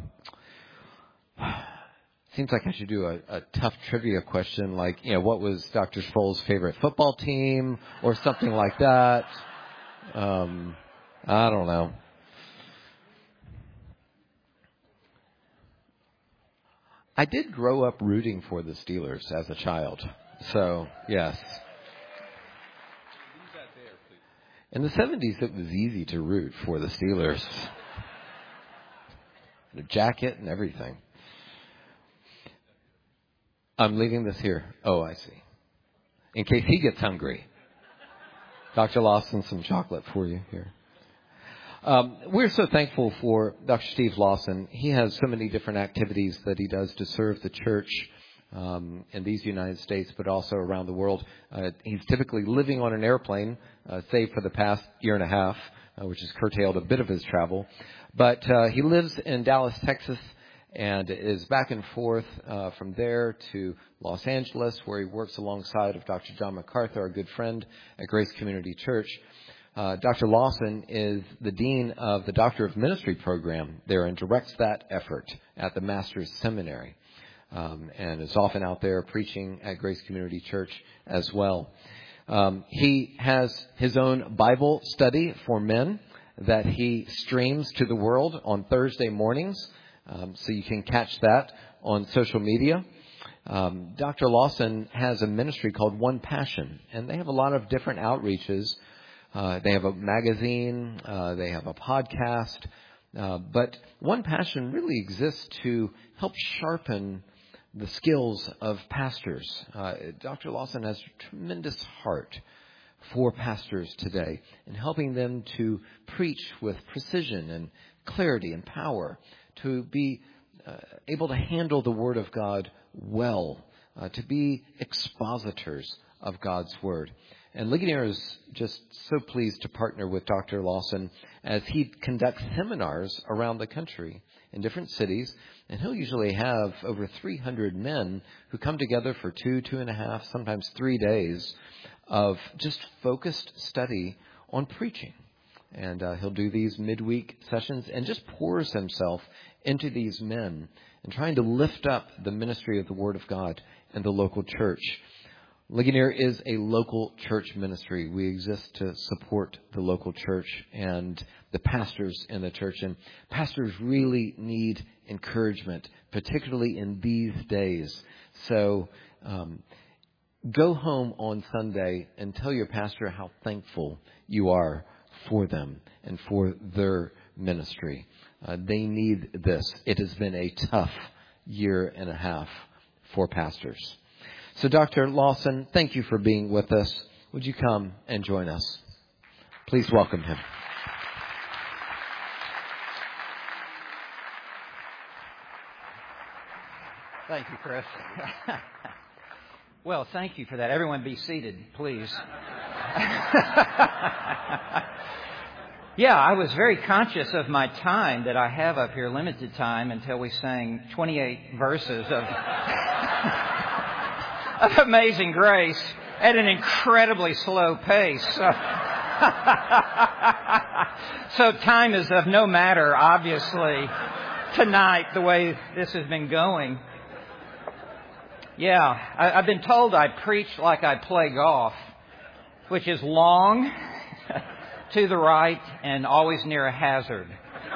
seems like I should do a tough trivia question, like, what was Dr. Sproul's favorite football team or something like that. I don't know. I did grow up rooting for the Steelers as a child. So, yes. In the 70s, it was easy to root for the Steelers. The jacket and everything. I'm leaving this here. Oh, I see. In case he gets hungry. Dr. Lawson, some chocolate for you here. We're so thankful for Dr. Steve Lawson. He has so many different activities that he does to serve the church in these United States, but also around the world. He's typically living on an airplane, save for the past year and a half, which has curtailed a bit of his travel. But he lives in Dallas, Texas, and is back and forth from there to Los Angeles, where he works alongside of Dr. John MacArthur, our good friend at Grace Community Church. Dr. Lawson is the dean of the Doctor of Ministry program there and directs that effort at the Master's Seminary, and is often out there preaching at Grace Community Church as well. He has his own Bible study for men that he streams to the world on Thursday mornings, so you can catch that on social media. Dr. Lawson has a ministry called One Passion, and they have a lot of different outreaches. They have a magazine, they have a podcast, but One Passion really exists to help sharpen the skills of pastors. Dr. Lawson has a tremendous heart for pastors today in helping them to preach with precision and clarity and power, to be able to handle the Word of God well, to be expositors of God's Word. And Ligonier is just so pleased to partner with Dr. Lawson as he conducts seminars around the country in different cities. And he'll usually have over 300 men who come together for 2.5, sometimes 3 days of just focused study on preaching. And he'll do these midweek sessions and just pours himself into these men and trying to lift up the ministry of the Word of God in the local church. Ligonier is a local church ministry. We exist to support the local church and the pastors in the church. And pastors really need encouragement, particularly in these days. So go home on Sunday and tell your pastor how thankful you are for them and for their ministry. They need this. It has been a tough 1.5 years for pastors. So, Dr. Lawson, thank you for being with us. Would you come and join us? Please welcome him. Thank you, Chris. Well, thank you for that. Everyone be seated, please. Yeah, I was very conscious of my time that I have up here, limited time, until we sang 28 verses of Amazing Grace at an incredibly slow pace. So time is of no matter, obviously, tonight, the way this has been going. Yeah, I've been told I preach like I play golf, which is long, to the right, and always near a hazard.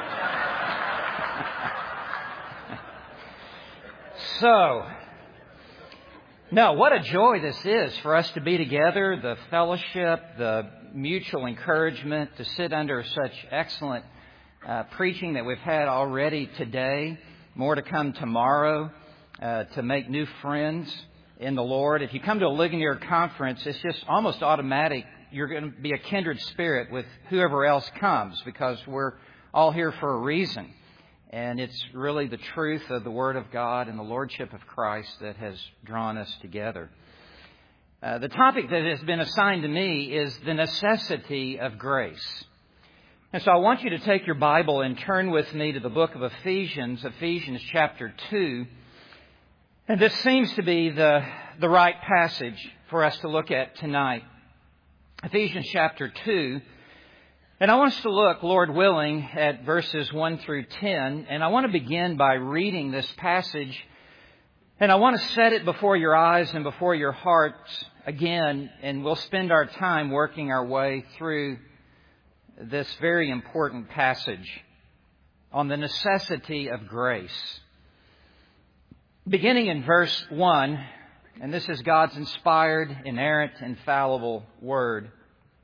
So, no, what a joy this is for us to be together, the fellowship, the mutual encouragement, to sit under such excellent preaching that we've had already today, more to come tomorrow. to make new friends in the Lord. If you come to a Ligonier conference, it's just almost automatic. You're going to be a kindred spirit with whoever else comes because we're all here for a reason. And it's really the truth of the Word of God and the Lordship of Christ that has drawn us together. The topic that has been assigned to me is the necessity of grace. And so I want you to take your Bible and turn with me to the book of Ephesians, Ephesians chapter 2. And this seems to be the right passage for us to look at tonight. Ephesians chapter 2. And I want us to look, Lord willing, at verses 1 through 10. And I want to begin by reading this passage. And I want to set it before your eyes and before your hearts again. And we'll spend our time working our way through this very important passage on the necessity of grace. Beginning in verse 1, and this is God's inspired, inerrant, infallible Word.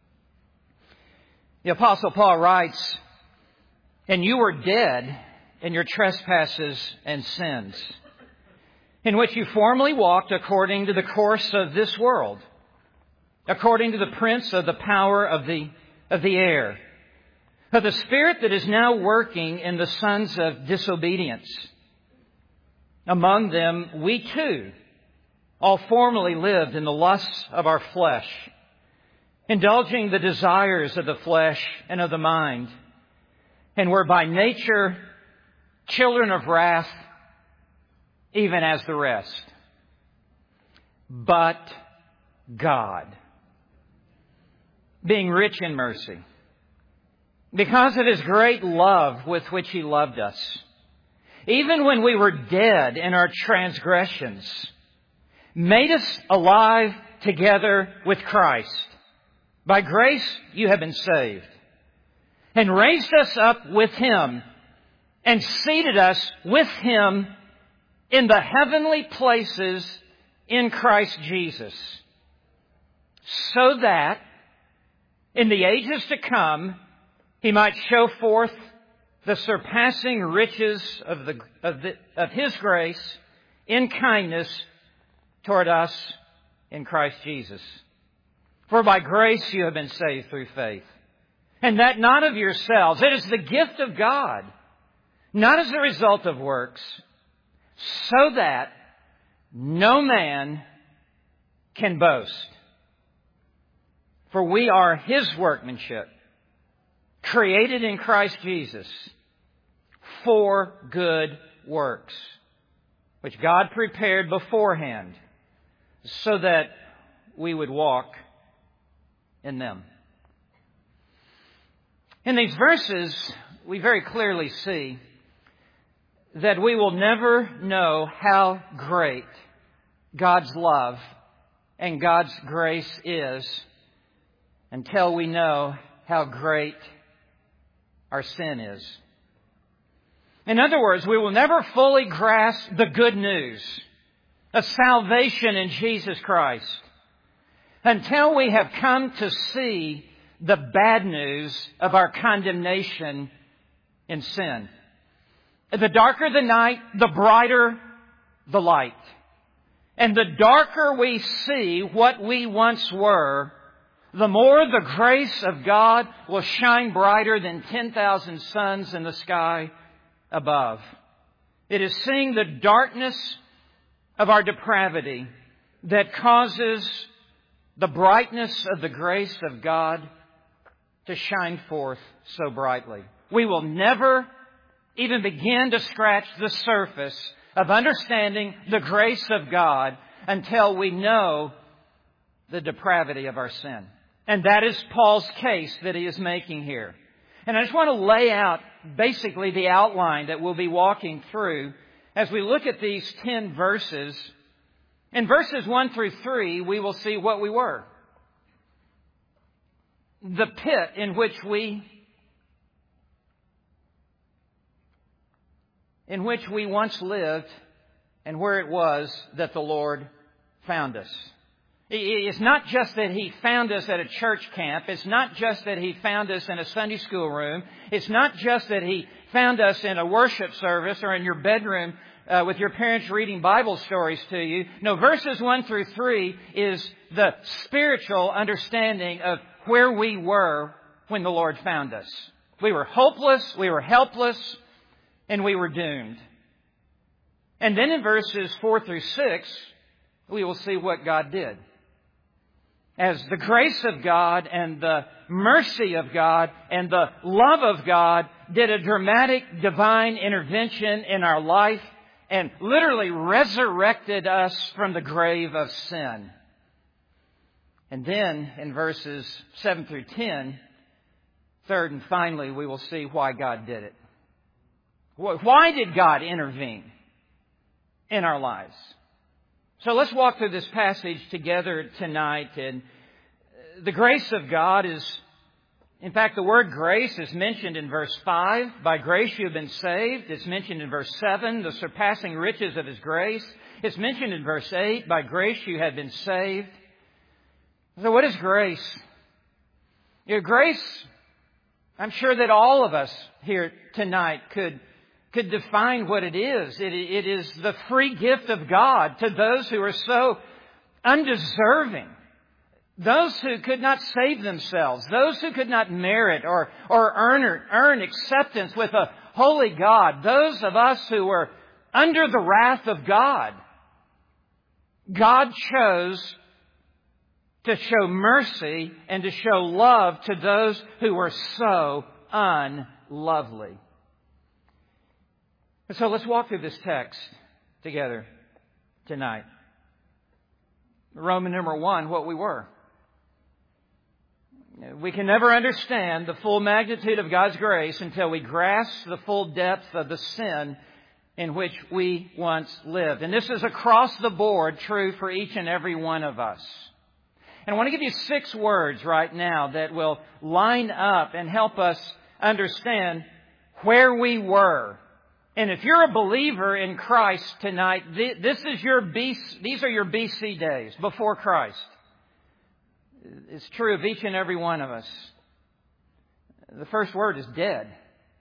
The Apostle Paul writes, "And you were dead in your trespasses and sins, in which you formerly walked according to the course of this world, according to the prince of the power of the air, of the spirit that is now working in the sons of disobedience. Among them, we too all formerly lived in the lusts of our flesh, indulging the desires of the flesh and of the mind, and were by nature children of wrath, even as the rest. But God, being rich in mercy, because of His great love with which He loved us, even when we were dead in our transgressions, made us alive together with Christ. By grace you have been saved, and raised us up with Him, and seated us with Him in the heavenly places in Christ Jesus, so that in the ages to come He might show forth the surpassing riches of His grace in kindness toward us in Christ Jesus. For by grace you have been saved through faith, and that not of yourselves. It is the gift of God, not as a result of works, so that no man can boast. For we are His workmanship, created in Christ Jesus for good works, which God prepared beforehand so that we would walk in them. In these verses, we very clearly see that we will never know how great God's love and God's grace is until we know how great our sin is. In other words, we will never fully grasp the good news of salvation in Jesus Christ until we have come to see the bad news of our condemnation in sin. The darker the night, the brighter the light. And the darker we see what we once were, the more the grace of God will shine brighter than 10,000 suns in the sky above. It is seeing the darkness of our depravity that causes the brightness of the grace of God to shine forth so brightly. We will never even begin to scratch the surface of understanding the grace of God until we know the depravity of our sin. And that is Paul's case that he is making here. And I just want to lay out basically the outline that we'll be walking through as we look at these 10 verses. In verses 1 through 3, we will see what we were. The pit in which we once lived and where it was that the Lord found us. It's not just that He found us at a church camp. It's not just that He found us in a Sunday school room. It's not just that He found us in a worship service or in your bedroom with your parents reading Bible stories to you. No, verses 1 through 3 is the spiritual understanding of where we were when the Lord found us. We were hopeless, we were helpless, and we were doomed. And then in verses 4 through 6, we will see what God did. As the grace of God and the mercy of God and the love of God did a dramatic divine intervention in our life and literally resurrected us from the grave of sin. And then in verses 7 through 10, third and finally, we will see why God did it. Why did God intervene in our lives? So let's walk through this passage together tonight. And the grace of God is, in fact, the word grace is mentioned in verse 5. By grace you have been saved. It's mentioned in verse 7, the surpassing riches of His grace. It's mentioned in verse 8, by grace you have been saved. So what is grace? Grace, I'm sure that all of us here tonight could define what it is. It is the free gift of God to those who are so undeserving. Those who could not save themselves. Those who could not merit or earn acceptance with a holy God. Those of us who were under the wrath of God. God chose to show mercy and to show love to those who were so unlovely. So let's walk through this text together tonight. Roman number 1, what we were. We can never understand the full magnitude of God's grace until we grasp the full depth of the sin in which we once lived. And this is across the board true for each and every one of us. And I want to give you 6 words right now that will line up and help us understand where we were. And if you're a believer in Christ tonight, these are your BC days, before Christ. It's true of each and every one of us. The first word is dead.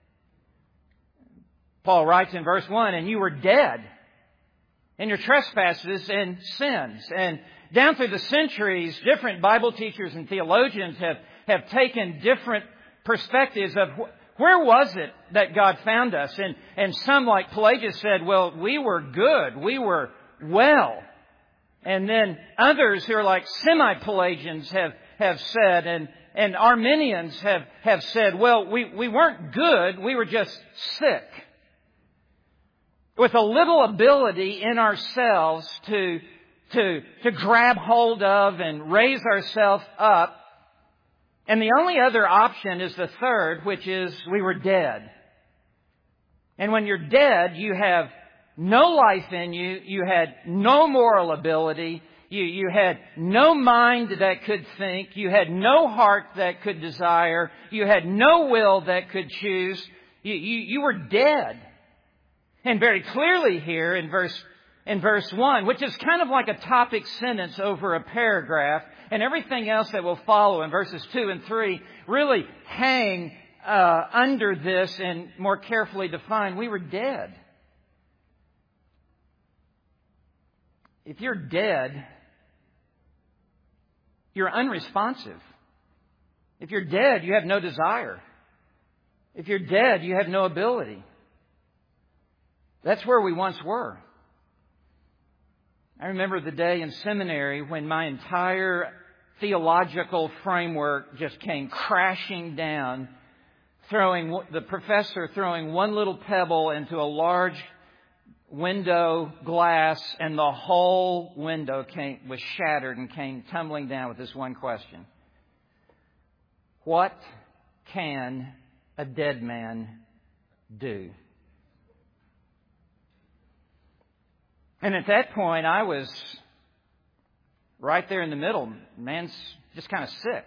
Paul writes in verse 1, and you were dead in your trespasses and sins. And down through the centuries, different Bible teachers and theologians have taken different perspectives of where was it that God found us? And some, like Pelagius, said, well, we were good. We were well. And then others who are like semi-Pelagians have said, and Arminians have said, well, we weren't good. We were just sick. With a little ability in ourselves to grab hold of and raise ourselves up. And the only other option is the third, which is we were dead. And when you're dead, you have no life in you. You had no moral ability. You had no mind that could think. You had no heart that could desire. You had no will that could choose. You were dead. And very clearly here in verse 1, which is kind of like a topic sentence over a paragraph, and everything else that will follow in verses 2 and 3 really hang under this and more carefully define. We were dead. If you're dead, you're unresponsive. If you're dead, you have no desire. If you're dead, you have no ability. That's where we once were. I remember the day in seminary when my entire theological framework just came crashing down, the professor throwing one little pebble into a large window glass, and the whole window was shattered and came tumbling down with this one question. What can a dead man do? And at that point, I was right there in the middle. Man's just kind of sick.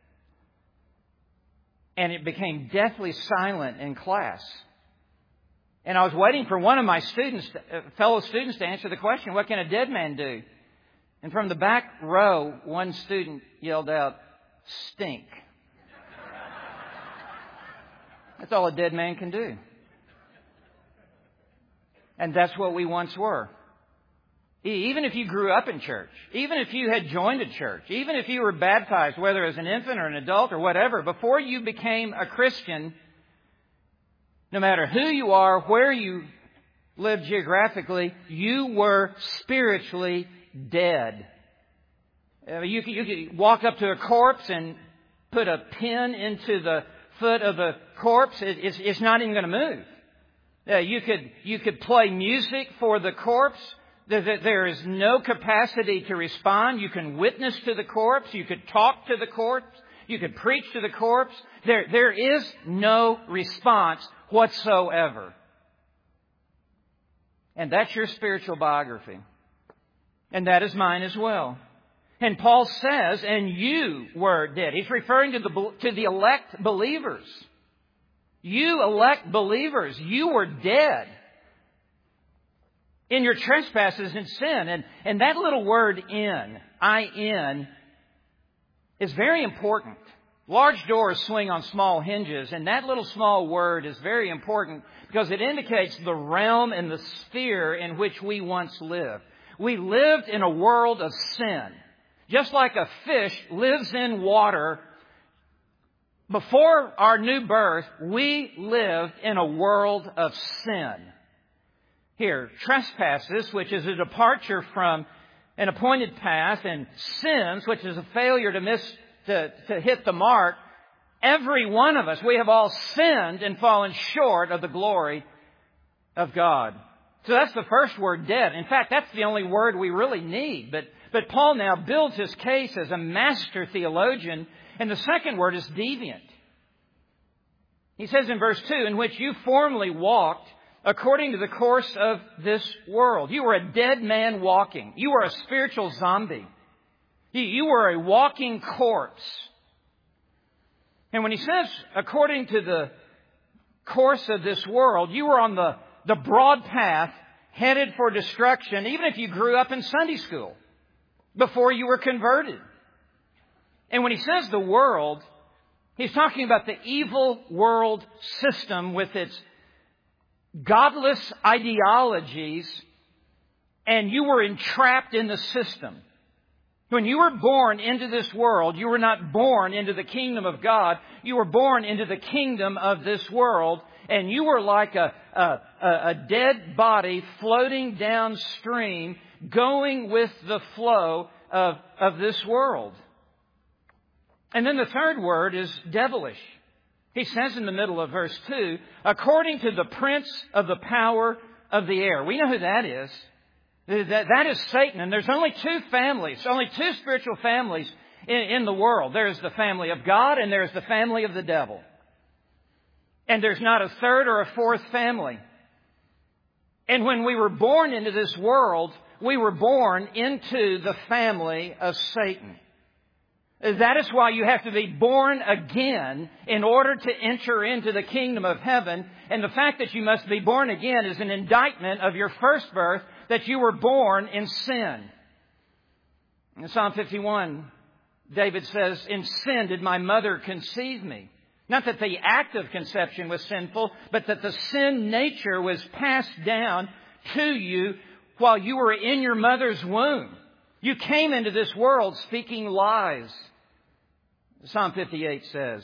And it became deathly silent in class. And I was waiting for one of my fellow students to answer the question, what can a dead man do? And from the back row, one student yelled out, stink. That's all a dead man can do. And that's what we once were. Even if you grew up in church, even if you had joined a church, even if you were baptized, whether as an infant or an adult or whatever, before you became a Christian, no matter who you are, where you live geographically, you were spiritually dead. You could walk up to a corpse and put a pin into the foot of the corpse. It's not even going to move. You could play music for the corpse. There is no capacity to respond. You can witness to the corpse. You could talk to the corpse. You could preach to the corpse. There is no response whatsoever. And that's your spiritual biography. And that is mine as well. And Paul says, and you were dead. He's referring to the elect believers. You elect believers, you were dead in your trespasses and sin. And that little word in, I-N, is very important. Large doors swing on small hinges, and that little small word is very important because it indicates the realm and the sphere in which we once lived. We lived in a world of sin. Just like a fish lives in water, before our new birth, we lived in a world of sin. Here, trespasses, which is a departure from an appointed path, and sins, which is a failure to hit the mark. Every one of us, we have all sinned and fallen short of the glory of God. So that's the first word, dead. In fact, that's the only word we really need. But Paul now builds his case as a master theologian, and the second word is deviant. He says in verse 2, in which you formerly walked according to the course of this world. You were a dead man walking. You were a spiritual zombie. You were a walking corpse. And when he says, according to the course of this world, you were on the broad path headed for destruction, even if you grew up in Sunday school before you were converted. And when he says the world, he's talking about the evil world system with its godless ideologies, and you were entrapped in the system. When you were born into this world, you were not born into the kingdom of God. You were born into the kingdom of this world, and you were like a dead body floating downstream, going with the flow of this world. And then the third word is devilish. He says in the middle of verse 2, according to the prince of the power of the air. We know who that is. That is Satan. And there's only two families, only two spiritual families in the world. There's the family of God and there's the family of the devil. And there's not a third or a fourth family. And when we were born into this world, we were born into the family of Satan. That is why you have to be born again in order to enter into the kingdom of heaven. And the fact that you must be born again is an indictment of your first birth, that you were born in sin. In Psalm 51, David says, in sin did my mother conceive me. Not that the act of conception was sinful, but that the sin nature was passed down to you while you were in your mother's womb. You came into this world speaking lies, Psalm 58 says.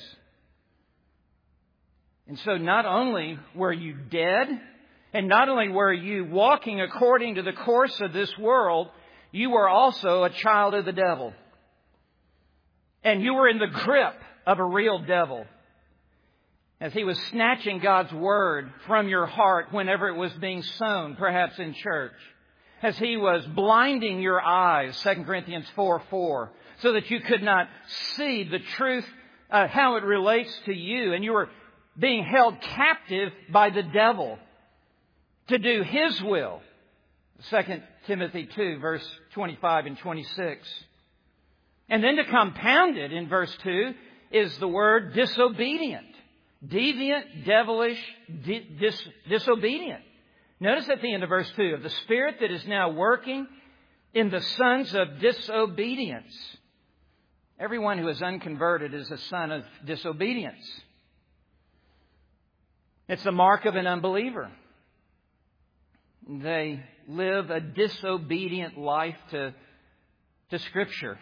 And so not only were you dead, and not only were you walking according to the course of this world, you were also a child of the devil. And you were in the grip of a real devil, as he was snatching God's word from your heart whenever it was being sown, perhaps in church. As he was blinding your eyes, 2 Corinthians 4:4, so that you could not see the truth, how it relates to you. And you were being held captive by the devil to do his will. 2 Timothy 2, verse 25 and 26. And then to compound it in verse 2 is the word disobedient. Deviant, devilish, disobedient. Notice at the end of verse 2, of the spirit that is now working in the sons of disobedience. Everyone who is unconverted is a son of disobedience. It's the mark of an unbeliever. They live a disobedient life to Scripture.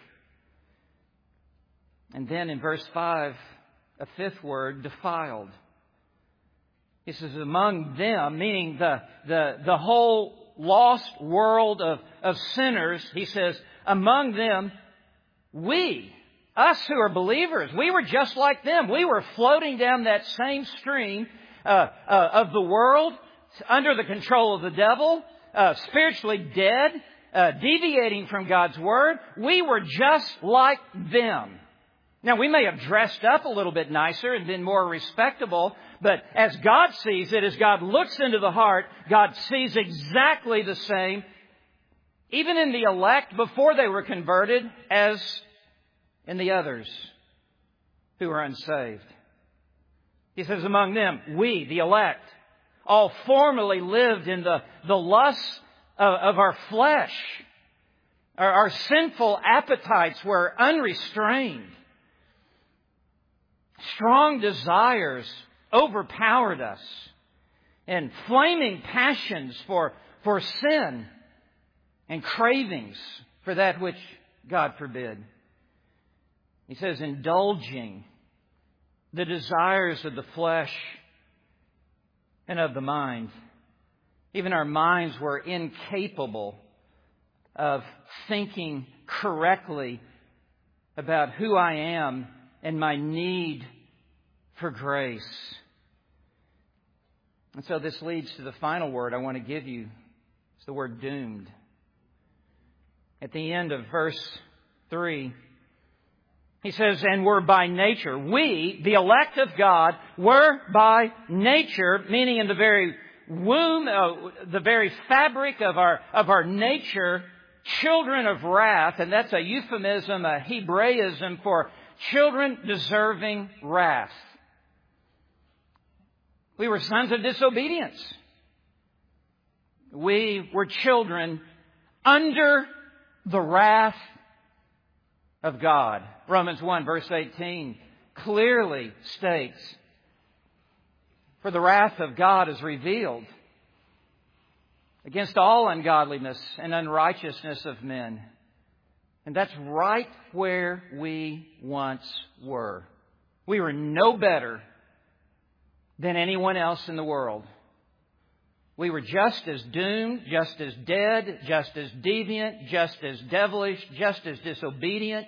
And then in verse 5, a fifth word, defiled. He says, among them, meaning the whole lost world of sinners, he says, among them, us who are believers, we were just like them. We were floating down that same stream of the world, under the control of the devil, spiritually dead, deviating from God's Word. We were just like them. Now, we may have dressed up a little bit nicer and been more respectable, but as God sees it, as God looks into the heart, God sees exactly the same, even in the elect before they were converted, as in the others who are unsaved. He says, among them, we, the elect, all formerly lived in the lusts of our flesh. Our sinful appetites were unrestrained. Strong desires overpowered us, and flaming passions for sin, and cravings for that which God forbid. He says, indulging the desires of the flesh and of the mind. Even our minds were incapable of thinking correctly about who I am and my need for grace. And so this leads to the final word I want to give you. It's the word doomed. At the end of verse 3, he says, and were by nature, we, the elect of God, were by nature, meaning in the very womb, the very fabric of our nature, children of wrath. And that's a euphemism, a Hebraism for children deserving wrath. We were sons of disobedience. We were children under the wrath of God. Romans 1 verse 18 clearly states, for the wrath of God is revealed against all ungodliness and unrighteousness of men. And that's right where we once were. We were no better than anyone else in the world. We were just as doomed, just as dead, just as deviant, just as devilish, just as disobedient.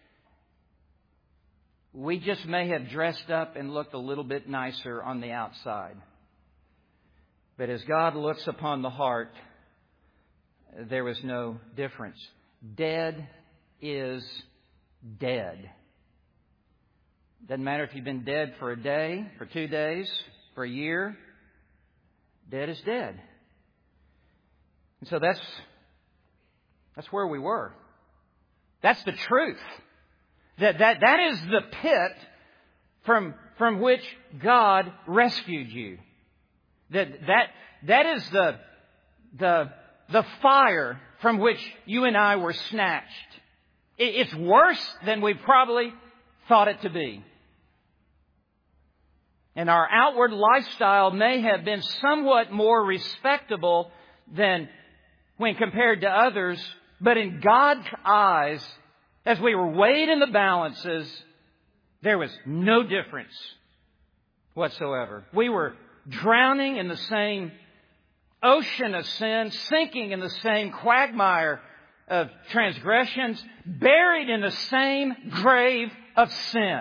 We just may have dressed up and looked a little bit nicer on the outside. But as God looks upon the heart, there was no difference. Dead is dead. Doesn't matter if you've been dead for a day, for 2 days, for a year. Dead is dead. And so that's where we were. That's the truth. That is the pit from which God rescued you. That is the fire from which you and I were snatched. It's worse than we probably thought it to be. And our outward lifestyle may have been somewhat more respectable than when compared to others, but in God's eyes, as we were weighed in the balances, there was no difference whatsoever. We were drowning in the same ocean of sin, sinking in the same quagmire of transgressions, buried in the same grave of sin.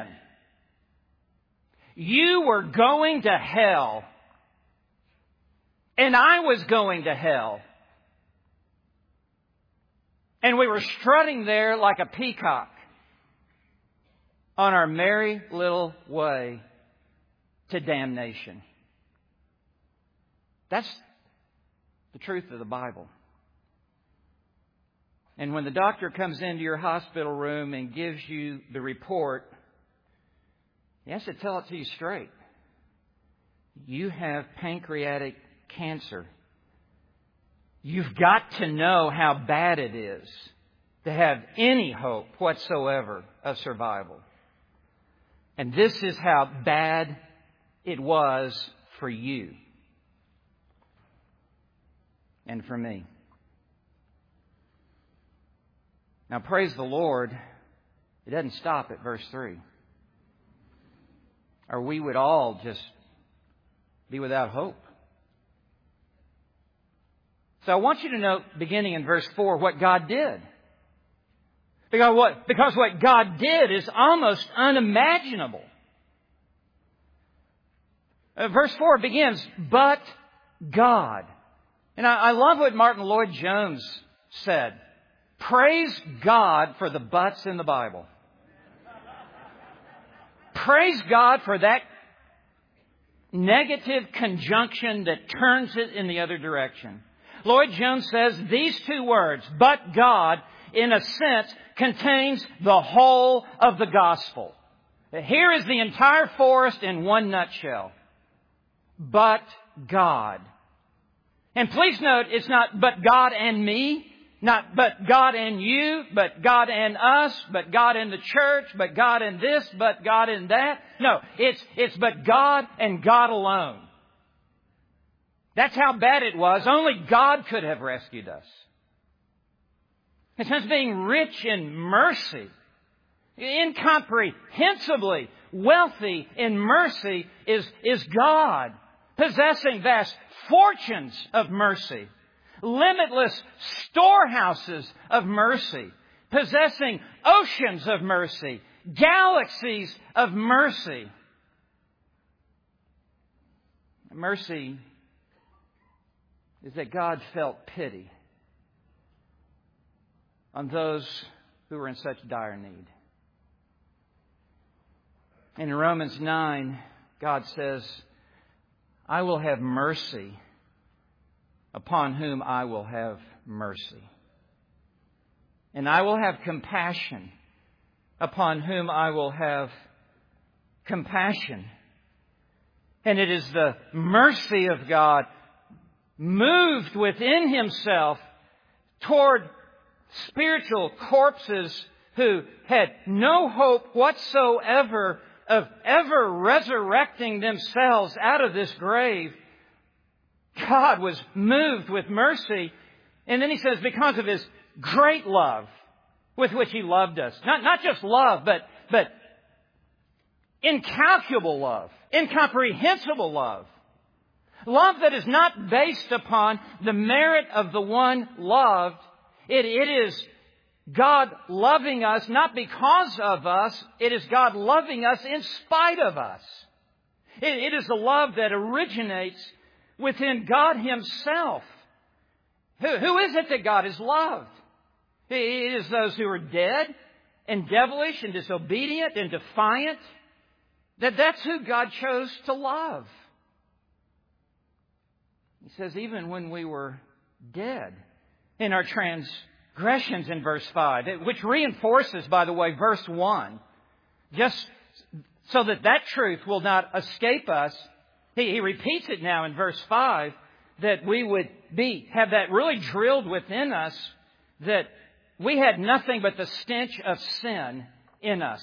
You were going to hell, and I was going to hell. And we were strutting there like a peacock on our merry little way to damnation. That's the truth of the Bible. And when the doctor comes into your hospital room and gives you the report, he has to tell it to you straight. You have pancreatic cancer. You've got to know how bad it is to have any hope whatsoever of survival. And this is how bad it was for you. and for me. Now, praise the Lord, it doesn't stop at verse 3. Or we would all just be without hope. So I want you to note, beginning in verse 4, what God did. Because what God did is almost unimaginable. Verse 4 begins, but God. And I love what Martin Lloyd-Jones said. Praise God for the buts in the Bible. Praise God for that negative conjunction that turns it in the other direction. Lloyd-Jones says these two words, but God, in a sense, contains the whole of the gospel. Here is the entire forest in one nutshell. But God. And please note, it's not but God and me, not but God and you, but God and us, but God and the church, but God and this, but God and that. No, it's but God and God alone. That's how bad it was. Only God could have rescued us. It says being rich in mercy, incomprehensibly wealthy in mercy is God. Possessing vast fortunes of mercy, limitless storehouses of mercy, possessing oceans of mercy, galaxies of mercy. Mercy is that God felt pity on those who were in such dire need. In Romans 9, God says, I will have mercy upon whom I will have mercy. And I will have compassion upon whom I will have compassion. And it is the mercy of God moved within Himself toward spiritual corpses who had no hope whatsoever of ever resurrecting themselves out of this grave. God was moved with mercy. And then He says, because of His great love with which He loved us. Not just love, but incalculable love, incomprehensible love. Love that is not based upon the merit of the one loved. It is God loving us, not because of us. It is God loving us in spite of us. It is a love that originates within God Himself. Who is it that God has loved? It is those who are dead and devilish and disobedient and defiant. That's who God chose to love. He says, even when we were dead in our transgressions in verse 5, which reinforces, by the way, verse 1, just so that truth will not escape us. He repeats it now in verse 5, that we would have that really drilled within us, that we had nothing but the stench of sin in us.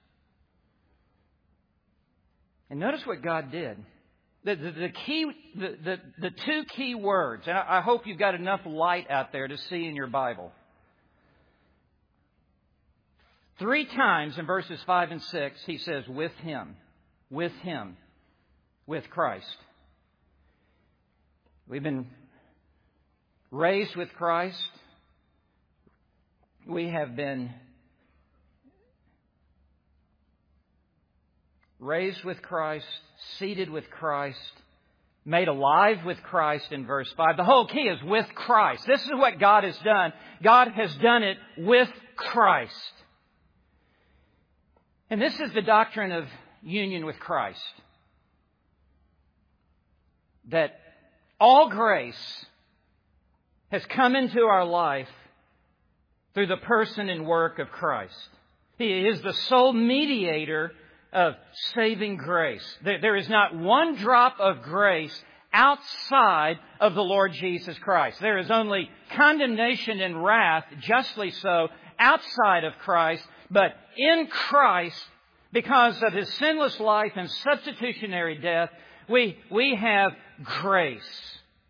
And notice what God did. The two key words, and I hope you've got enough light out there to see in your Bible. 3 times in verses 5 and 6, He says, with Him, with Christ. We've been raised with Christ. We have been raised with Christ, seated with Christ, made alive with Christ in verse 5. The whole key is with Christ. This is what God has done. God has done it with Christ. And this is the doctrine of union with Christ. That all grace has come into our life through the person and work of Christ. He is the sole mediator of saving grace. There is not one drop of grace outside of the Lord Jesus Christ. There is only condemnation and wrath, justly so, outside of Christ. But in Christ, because of His sinless life and substitutionary death, we have grace.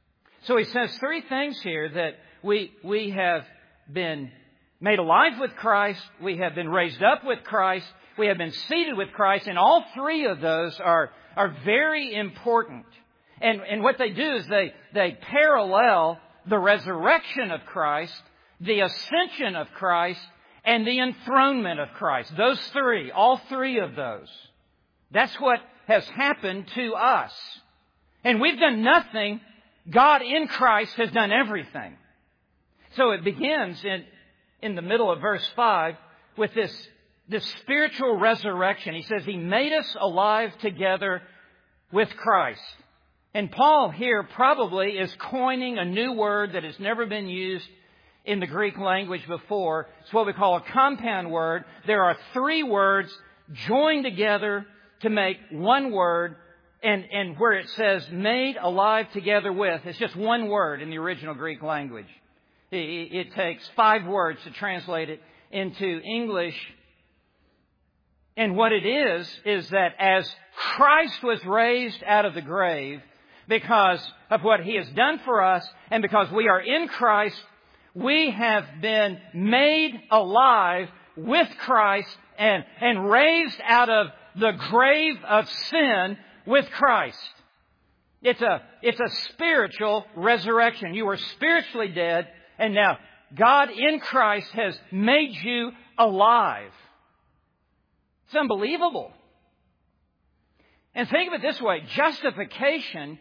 So he says three things here: that we have been made alive with Christ, we have been raised up with Christ, we have been seated with Christ, and all three of those are very important. And what they do is they parallel the resurrection of Christ, the ascension of Christ, and the enthronement of Christ. Those three, all three of those. That's what has happened to us. And we've done nothing. God in Christ has done everything. So it begins in the middle of verse 5 with this spiritual resurrection. He says He made us alive together with Christ. And Paul here probably is coining a new word that has never been used in the Greek language before. It's what we call a compound word. There are three words joined together to make one word. And where it says made alive together with, it's just one word in the original Greek language. It takes 5 words to translate it into English. And what it is that as Christ was raised out of the grave because of what He has done for us, and because we are in Christ, we have been made alive with Christ and raised out of the grave of sin with Christ. It's a spiritual resurrection. You were spiritually dead, and now God in Christ has made you alive. It's unbelievable. And think of it this way. Justification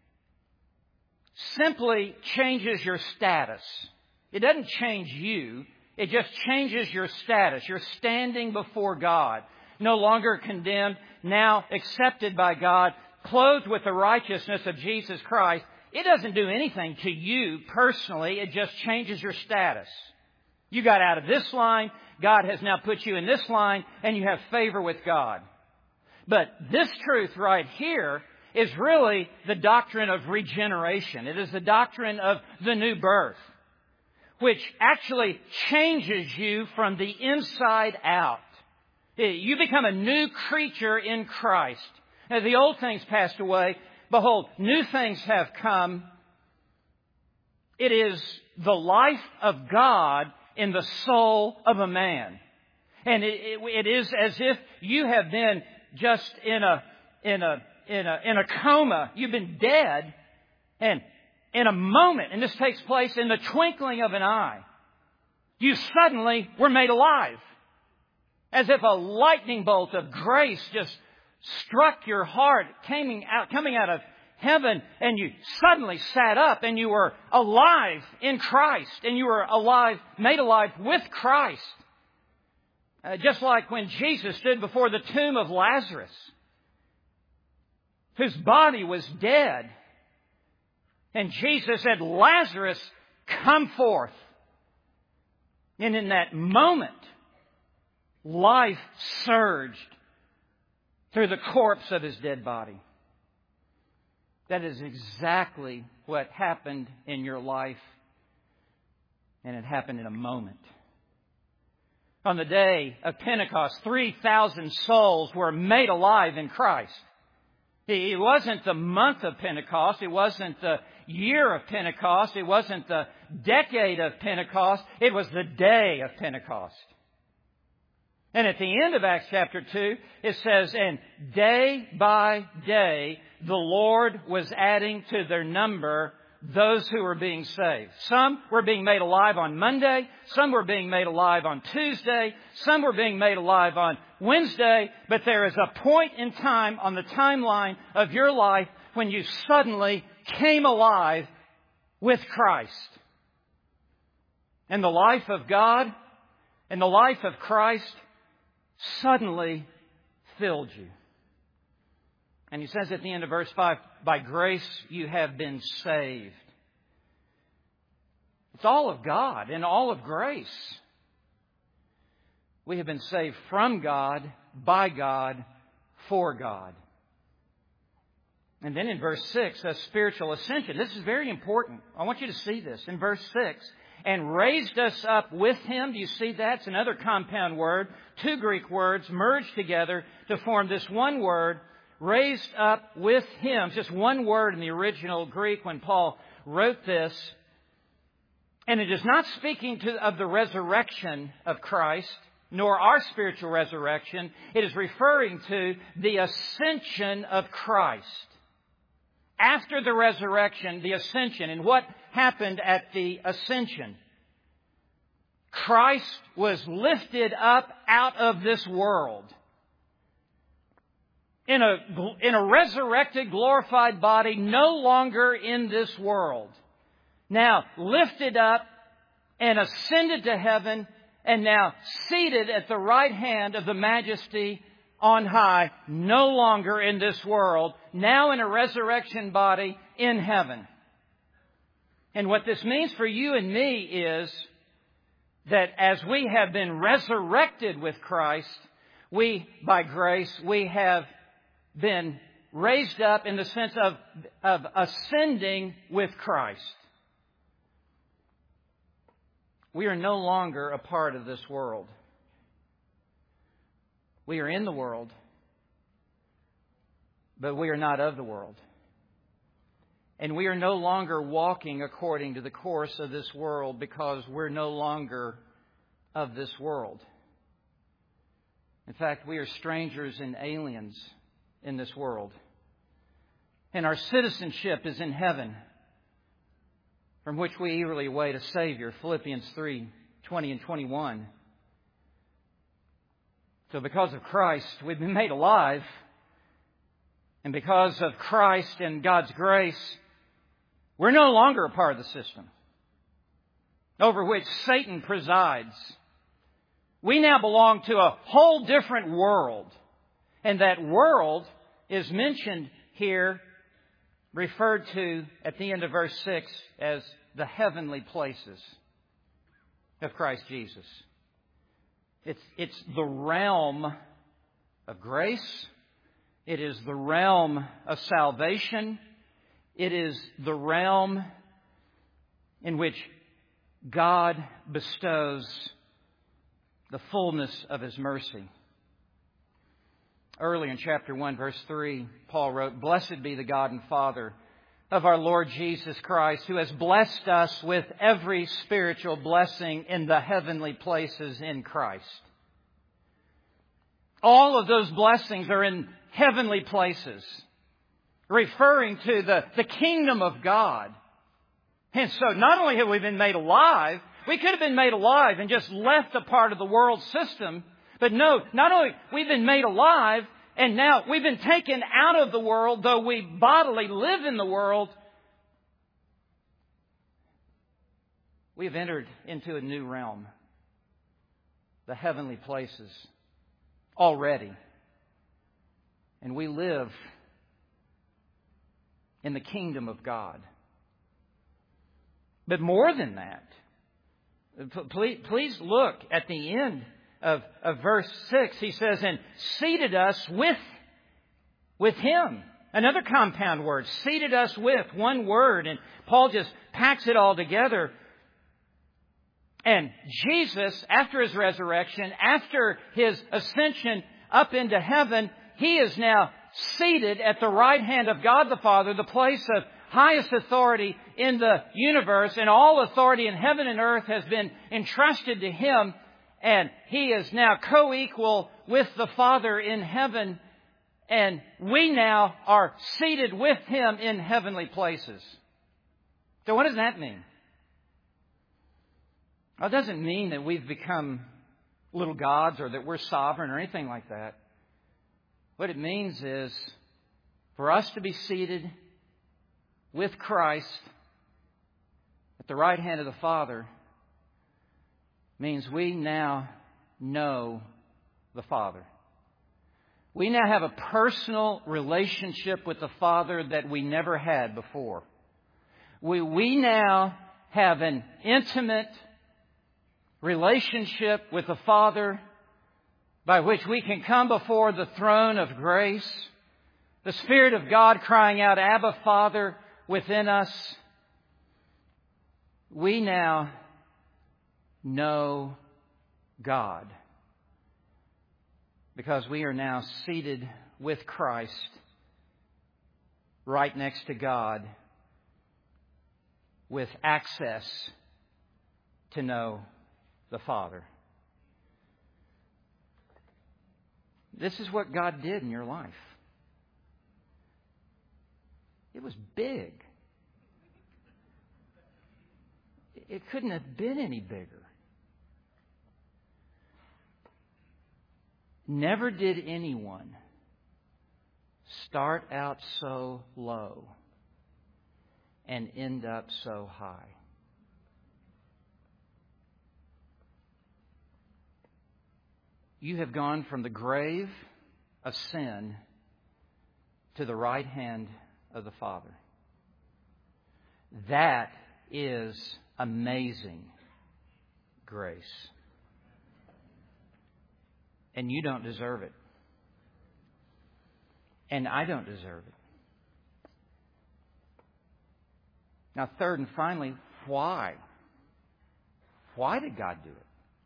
simply changes your status. It doesn't change you. It just changes your status. You're standing before God. No longer condemned, now accepted by God, clothed with the righteousness of Jesus Christ. It doesn't do anything to you personally. It just changes your status. You got out of this line. God has now put you in this line, and you have favor with God. But this truth right here is really the doctrine of regeneration. It is the doctrine of the new birth, which actually changes you from the inside out. You become a new creature in Christ. As the old things passed away, behold, new things have come. It is the life of God in the soul of a man. And it is as if you have been just in a coma. You've been dead, and in a moment, and this takes place in the twinkling of an eye, you suddenly were made alive. As if a lightning bolt of grace just struck your heart, coming out of heaven, and you suddenly sat up and you were alive in Christ, and you were alive, made alive with Christ. Just like when Jesus stood before the tomb of Lazarus, whose body was dead, and Jesus said, "Lazarus, come forth." And in that moment, life surged through the corpse of his dead body. That is exactly what happened in your life, and it happened in a moment. On the day of Pentecost, 3,000 souls were made alive in Christ. It wasn't the month of Pentecost. It wasn't the year of Pentecost. It wasn't the decade of Pentecost. It was the day of Pentecost. And at the end of Acts chapter 2, it says, "And day by day, the Lord was adding to their number those who were being saved." Some were being made alive on Monday. Some were being made alive on Tuesday. Some were being made alive on Wednesday. But there is a point in time on the timeline of your life when you suddenly came alive with Christ. And the life of God and the life of Christ suddenly filled you. And he says at the end of verse 5, "By grace you have been saved." It's all of God and all of grace. We have been saved from God, by God, for God. And then in verse 6, a spiritual ascension. This is very important. I want you to see this. In verse 6, "And raised us up with Him." Do you see that? It's another compound word. 2 Greek words merged together to form this one word. raised up with Him. Just one word in the original Greek when Paul wrote this. And it is not speaking of the resurrection of Christ, nor our spiritual resurrection. It is referring to the ascension of Christ. After the resurrection, the ascension. And what happened at the ascension? Christ was lifted up out of this world. In a resurrected, glorified body, no longer in this world. Now lifted up and ascended to heaven, and now seated at the right hand of the Majesty on high, no longer in this world, now in a resurrection body in heaven. And what this means for you and me is that as we have been resurrected with Christ, by grace, we have been raised up in the sense of ascending with Christ. We are no longer a part of this world. We are in the world, but we are not of the world. And we are no longer walking according to the course of this world because we're no longer of this world. In fact, we are strangers and aliens in this world. And our citizenship is in heaven, from which we eagerly await a Savior. Philippians 3:20 and 21. So because of Christ, we've been made alive. And because of Christ and God's grace, we're no longer a part of the system over which Satan presides. We now belong to a whole different world. And that world is mentioned here, referred to at the end of verse 6 as the heavenly places of Christ Jesus. It's the realm of grace. It is the realm of salvation. It is the realm in which God bestows the fullness of His mercy. Early in chapter 1, verse 3, Paul wrote, "Blessed be the God and Father of our Lord Jesus Christ, who has blessed us with every spiritual blessing in the heavenly places in Christ." All of those blessings are in heavenly places, referring to the kingdom of God. And so not only have we been made alive, we could have been made alive and just left a part of the world system. But no, not only we've been made alive, and now we've been taken out of the world, though we bodily live in the world, we have entered into a new realm, the heavenly places, already. And we live in the kingdom of God. But more than that, please look at the end of verse 6. He says, "And seated us with Him." Another compound word, seated us with, one word. And Paul just packs it all together. And Jesus, after His resurrection, after His ascension up into heaven, He is now seated at the right hand of God the Father, the place of highest authority in the universe. And all authority in heaven and earth has been entrusted to Him. And He is now co-equal with the Father in heaven. And we now are seated with Him in heavenly places. So what does that mean? Well, it doesn't mean that we've become little gods or that we're sovereign or anything like that. What it means is for us to be seated with Christ at the right hand of the Father means we now know the Father. We now have a personal relationship with the Father that we never had before. We now have an intimate relationship with the Father by which we can come before the throne of grace, the Spirit of God crying out, "Abba, Father," within us. We now know God because we are now seated with Christ right next to God with access to know the Father. This is what God did in your life. It was big. It couldn't have been any bigger. Never did anyone start out so low and end up so high. You have gone from the grave of sin to the right hand of the Father. That is amazing grace. And you don't deserve it. And I don't deserve it. Now, third and finally, why? Why did God do it?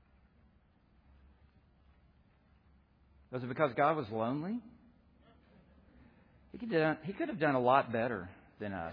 Was it because God was lonely? He could have done a lot better than us.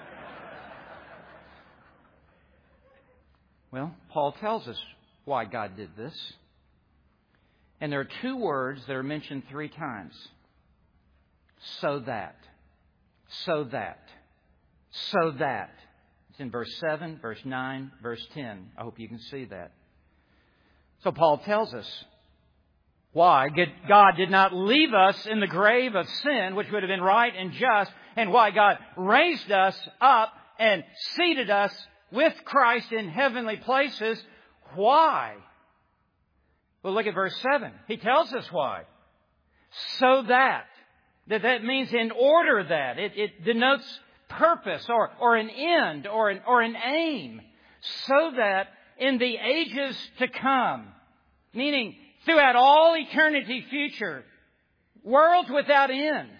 Well, Paul tells us why God did this. And there are two words that are mentioned 3 times. So that. So that. So that. It's in verse 7, verse 9, verse 10. I hope you can see that. So Paul tells us why God did not leave us in the grave of sin, which would have been right and just, and why God raised us up and seated us with Christ in heavenly places. Why? Well, look at verse 7. He tells us why. So that. That means in order that. It denotes purpose or an end or an aim. So that in the ages to come, meaning throughout all eternity future, worlds without end,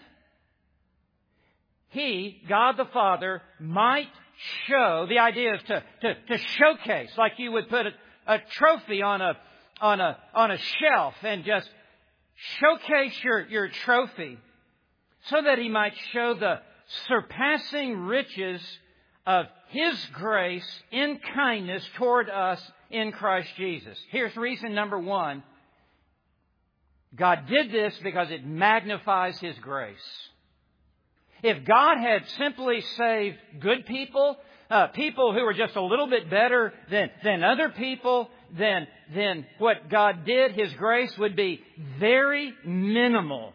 He, God the Father, might show, the idea is to showcase, like you would put a trophy on a shelf and just showcase your trophy, so that He might show the surpassing riches of His grace in kindness toward us in Christ Jesus. Here's reason number 1. God did this because it magnifies His grace. If God had simply saved good people, people who were just a little bit better than other people, then what God did, His grace would be very minimal.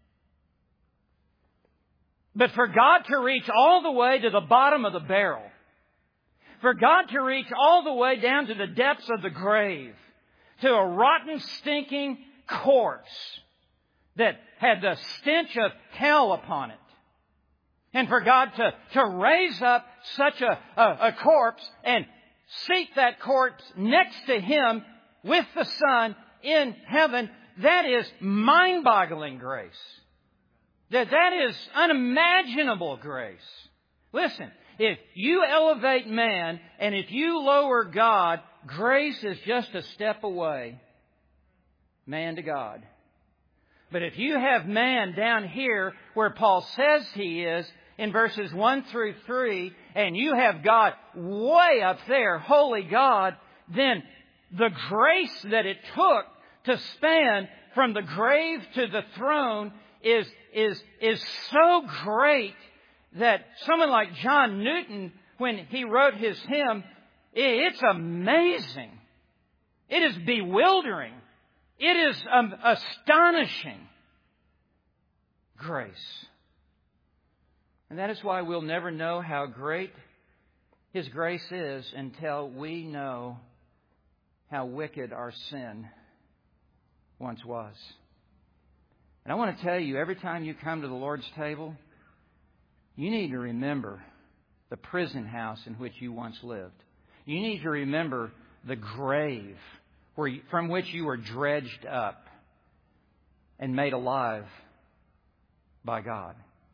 But for God to reach all the way to the bottom of the barrel, for God to reach all the way down to the depths of the grave, to a rotten, stinking corpse that had the stench of hell upon it, and for God to raise up such a corpse and seat that corpse next to Him with the Son in heaven, that is mind-boggling grace. That is unimaginable grace. Listen, if you elevate man and if you lower God, grace is just a step away, man to God. But if you have man down here where Paul says he is, in verses 1 through 3, and you have God way up there, holy God, then the grace that it took to span from the grave to the throne is so great that someone like John Newton, when he wrote his hymn, it's amazing. It is bewildering. It is astonishing grace. And that is why we'll never know how great His grace is until we know how wicked our sin once was. And I want to tell you, every time you come to the Lord's table, you need to remember the prison house in which you once lived. You need to remember the grave from which you were dredged up and made alive by God.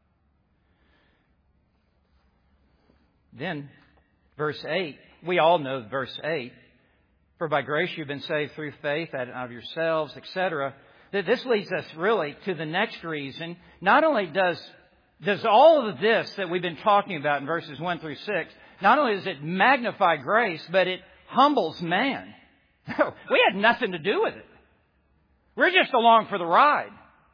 Then, verse 8, we all know verse 8, for by grace you've been saved through faith, out of yourselves, etc. This leads us really to the next reason. Not only does does all of this that we've been talking about in verses 1 through 6, not only does it magnify grace, but it humbles man. We had nothing to do with it. We're just along for the ride.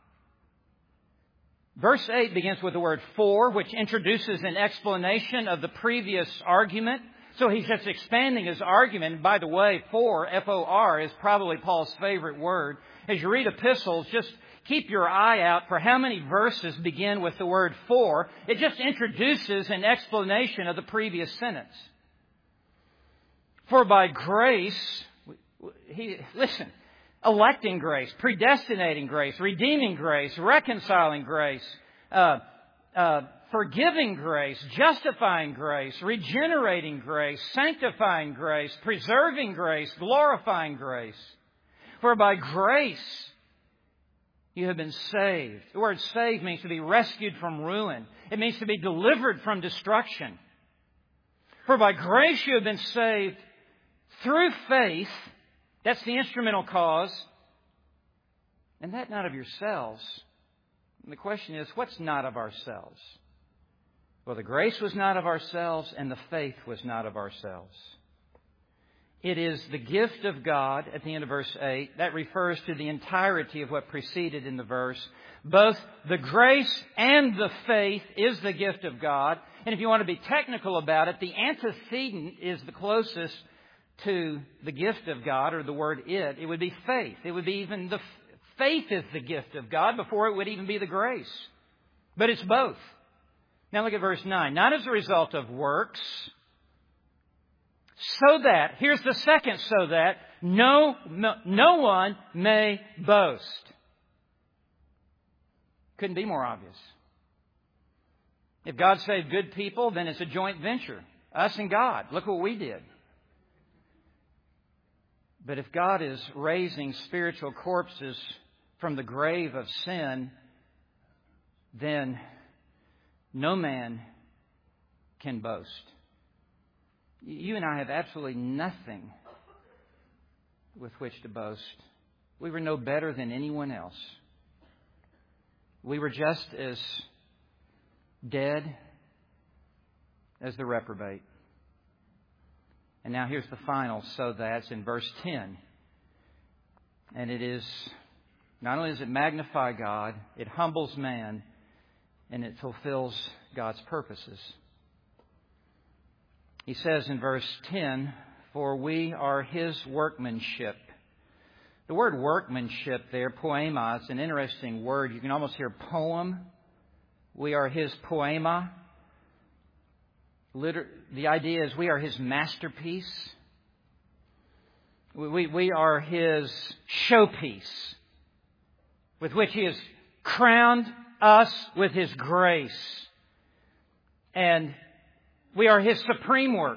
Verse 8 begins with the word for, which introduces an explanation of the previous argument. So he's just expanding his argument. By the way, for, F-O-R, is probably Paul's favorite word. As you read epistles, just keep your eye out for how many verses begin with the word for. It just introduces an explanation of the previous sentence. For by grace, electing grace, predestinating grace, redeeming grace, reconciling grace, forgiving grace, justifying grace, regenerating grace, sanctifying grace, preserving grace, glorifying grace. For by grace you have been saved. The word saved means to be rescued from ruin. It means to be delivered from destruction. For by grace you have been saved through faith. That's the instrumental cause. And that not of yourselves. And the question is, what's not of ourselves? Well, the grace was not of ourselves and the faith was not of ourselves. It is the gift of God at the end of verse 8. That refers to the entirety of what preceded in the verse. Both the grace and the faith is the gift of God. And if you want to be technical about it, the antecedent is the closest to the gift of God, or the word it. It would be faith. It would be even the faith is the gift of God before it would even be the grace. But it's both. Now look at verse 9. Not as a result of works, so that, here's the second so that, no one may boast. Couldn't be more obvious. If God saved good people, then it's a joint venture. Us and God. Look what we did. But if God is raising spiritual corpses from the grave of sin, then no man can boast. You and I have absolutely nothing with which to boast. We were no better than anyone else. We were just as dead as the reprobate. And now here's the final so that's in verse 10. And it is, not only does it magnify God, it humbles man, and it fulfills God's purposes. He says in verse 10, for we are His workmanship. The word workmanship there, poema, is an interesting word. You can almost hear poem. We are His poema. The idea is we are His masterpiece. We are His showpiece with which He has crowned us with His grace. And we are His supreme work.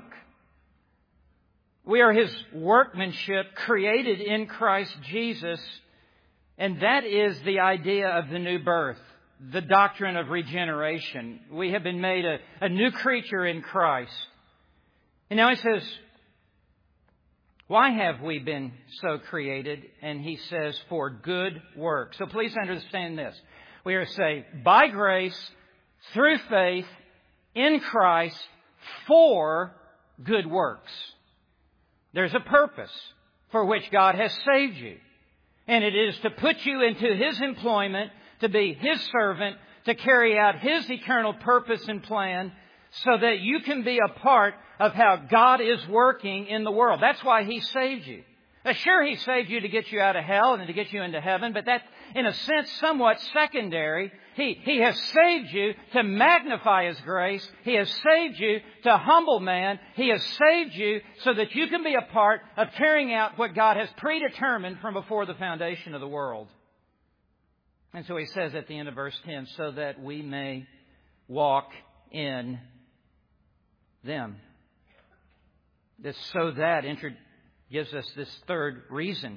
We are His workmanship created in Christ Jesus. And that is the idea of the new birth, the doctrine of regeneration. We have been made a new creature in Christ. And now he says, why have we been so created? And he says, for good works. So please understand this. We are saved by grace, through faith, in Christ, for good works. There's a purpose for which God has saved you. And it is to put you into His employment, to be His servant, to carry out His eternal purpose and plan, so that you can be a part of how God is working in the world. That's why He saved you. Sure, He saved you to get you out of hell and to get you into heaven, but that's, in a sense, somewhat secondary. He has saved you to magnify His grace. He has saved you to humble man. He has saved you so that you can be a part of carrying out what God has predetermined from before the foundation of the world. And so he says at the end of verse 10, so that we may walk in them. This so that gives us this third reason.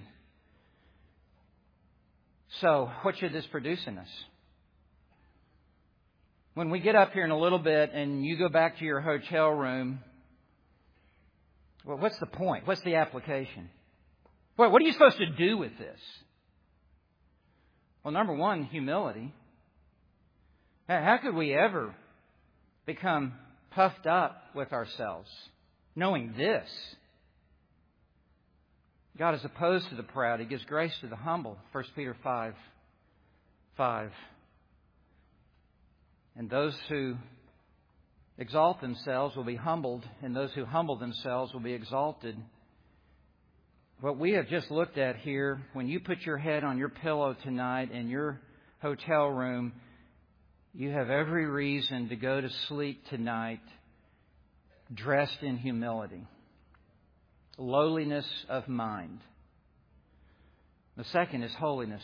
So, what should this produce in us? When we get up here in a little bit and you go back to your hotel room, well, what's the point? What's the application? What are you supposed to do with this? Well, number one, humility. How could we ever become puffed up with ourselves, knowing this? God is opposed to the proud. He gives grace to the humble. 1 Peter 5:5. And those who exalt themselves will be humbled, and those who humble themselves will be exalted. What we have just looked at here, when you put your head on your pillow tonight in your hotel room, you have every reason to go to sleep tonight dressed in humility, lowliness of mind. The second is holiness.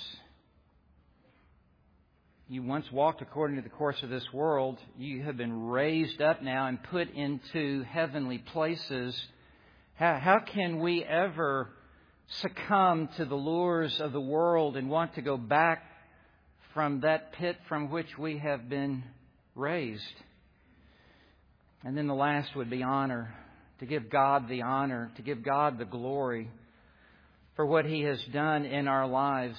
You once walked according to the course of this world. You have been raised up now and put into heavenly places. How can we ever succumb to the lures of the world and want to go back from that pit from which we have been raised? And then the last would be honor. To give God the honor, to give God the glory for what He has done in our lives.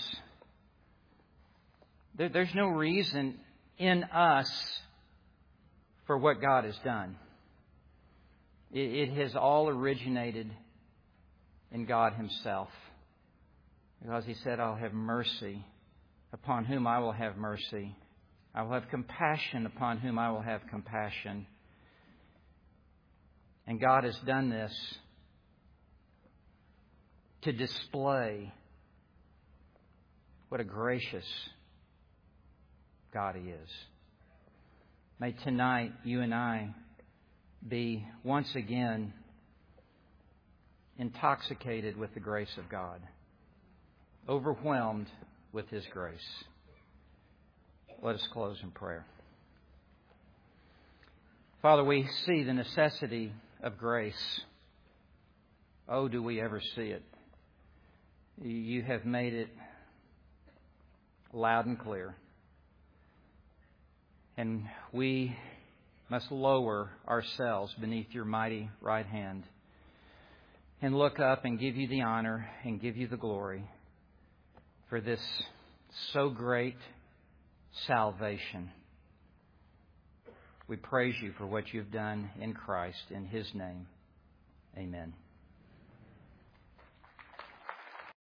There's no reason in us for what God has done. It has all originated in God Himself. Because He said, I'll have mercy upon whom I will have mercy. I will have compassion upon whom I will have compassion. And God has done this to display what a gracious God He is. May tonight you and I be once again intoxicated with the grace of God, overwhelmed with His grace. Let us close in prayer. Father, we see the necessity of grace. Oh, do we ever see it? You have made it loud and clear. And we must lower ourselves beneath your mighty right hand and look up and give you the honor and give you the glory for this so great salvation. We praise you for what you've done in Christ. In His name, amen.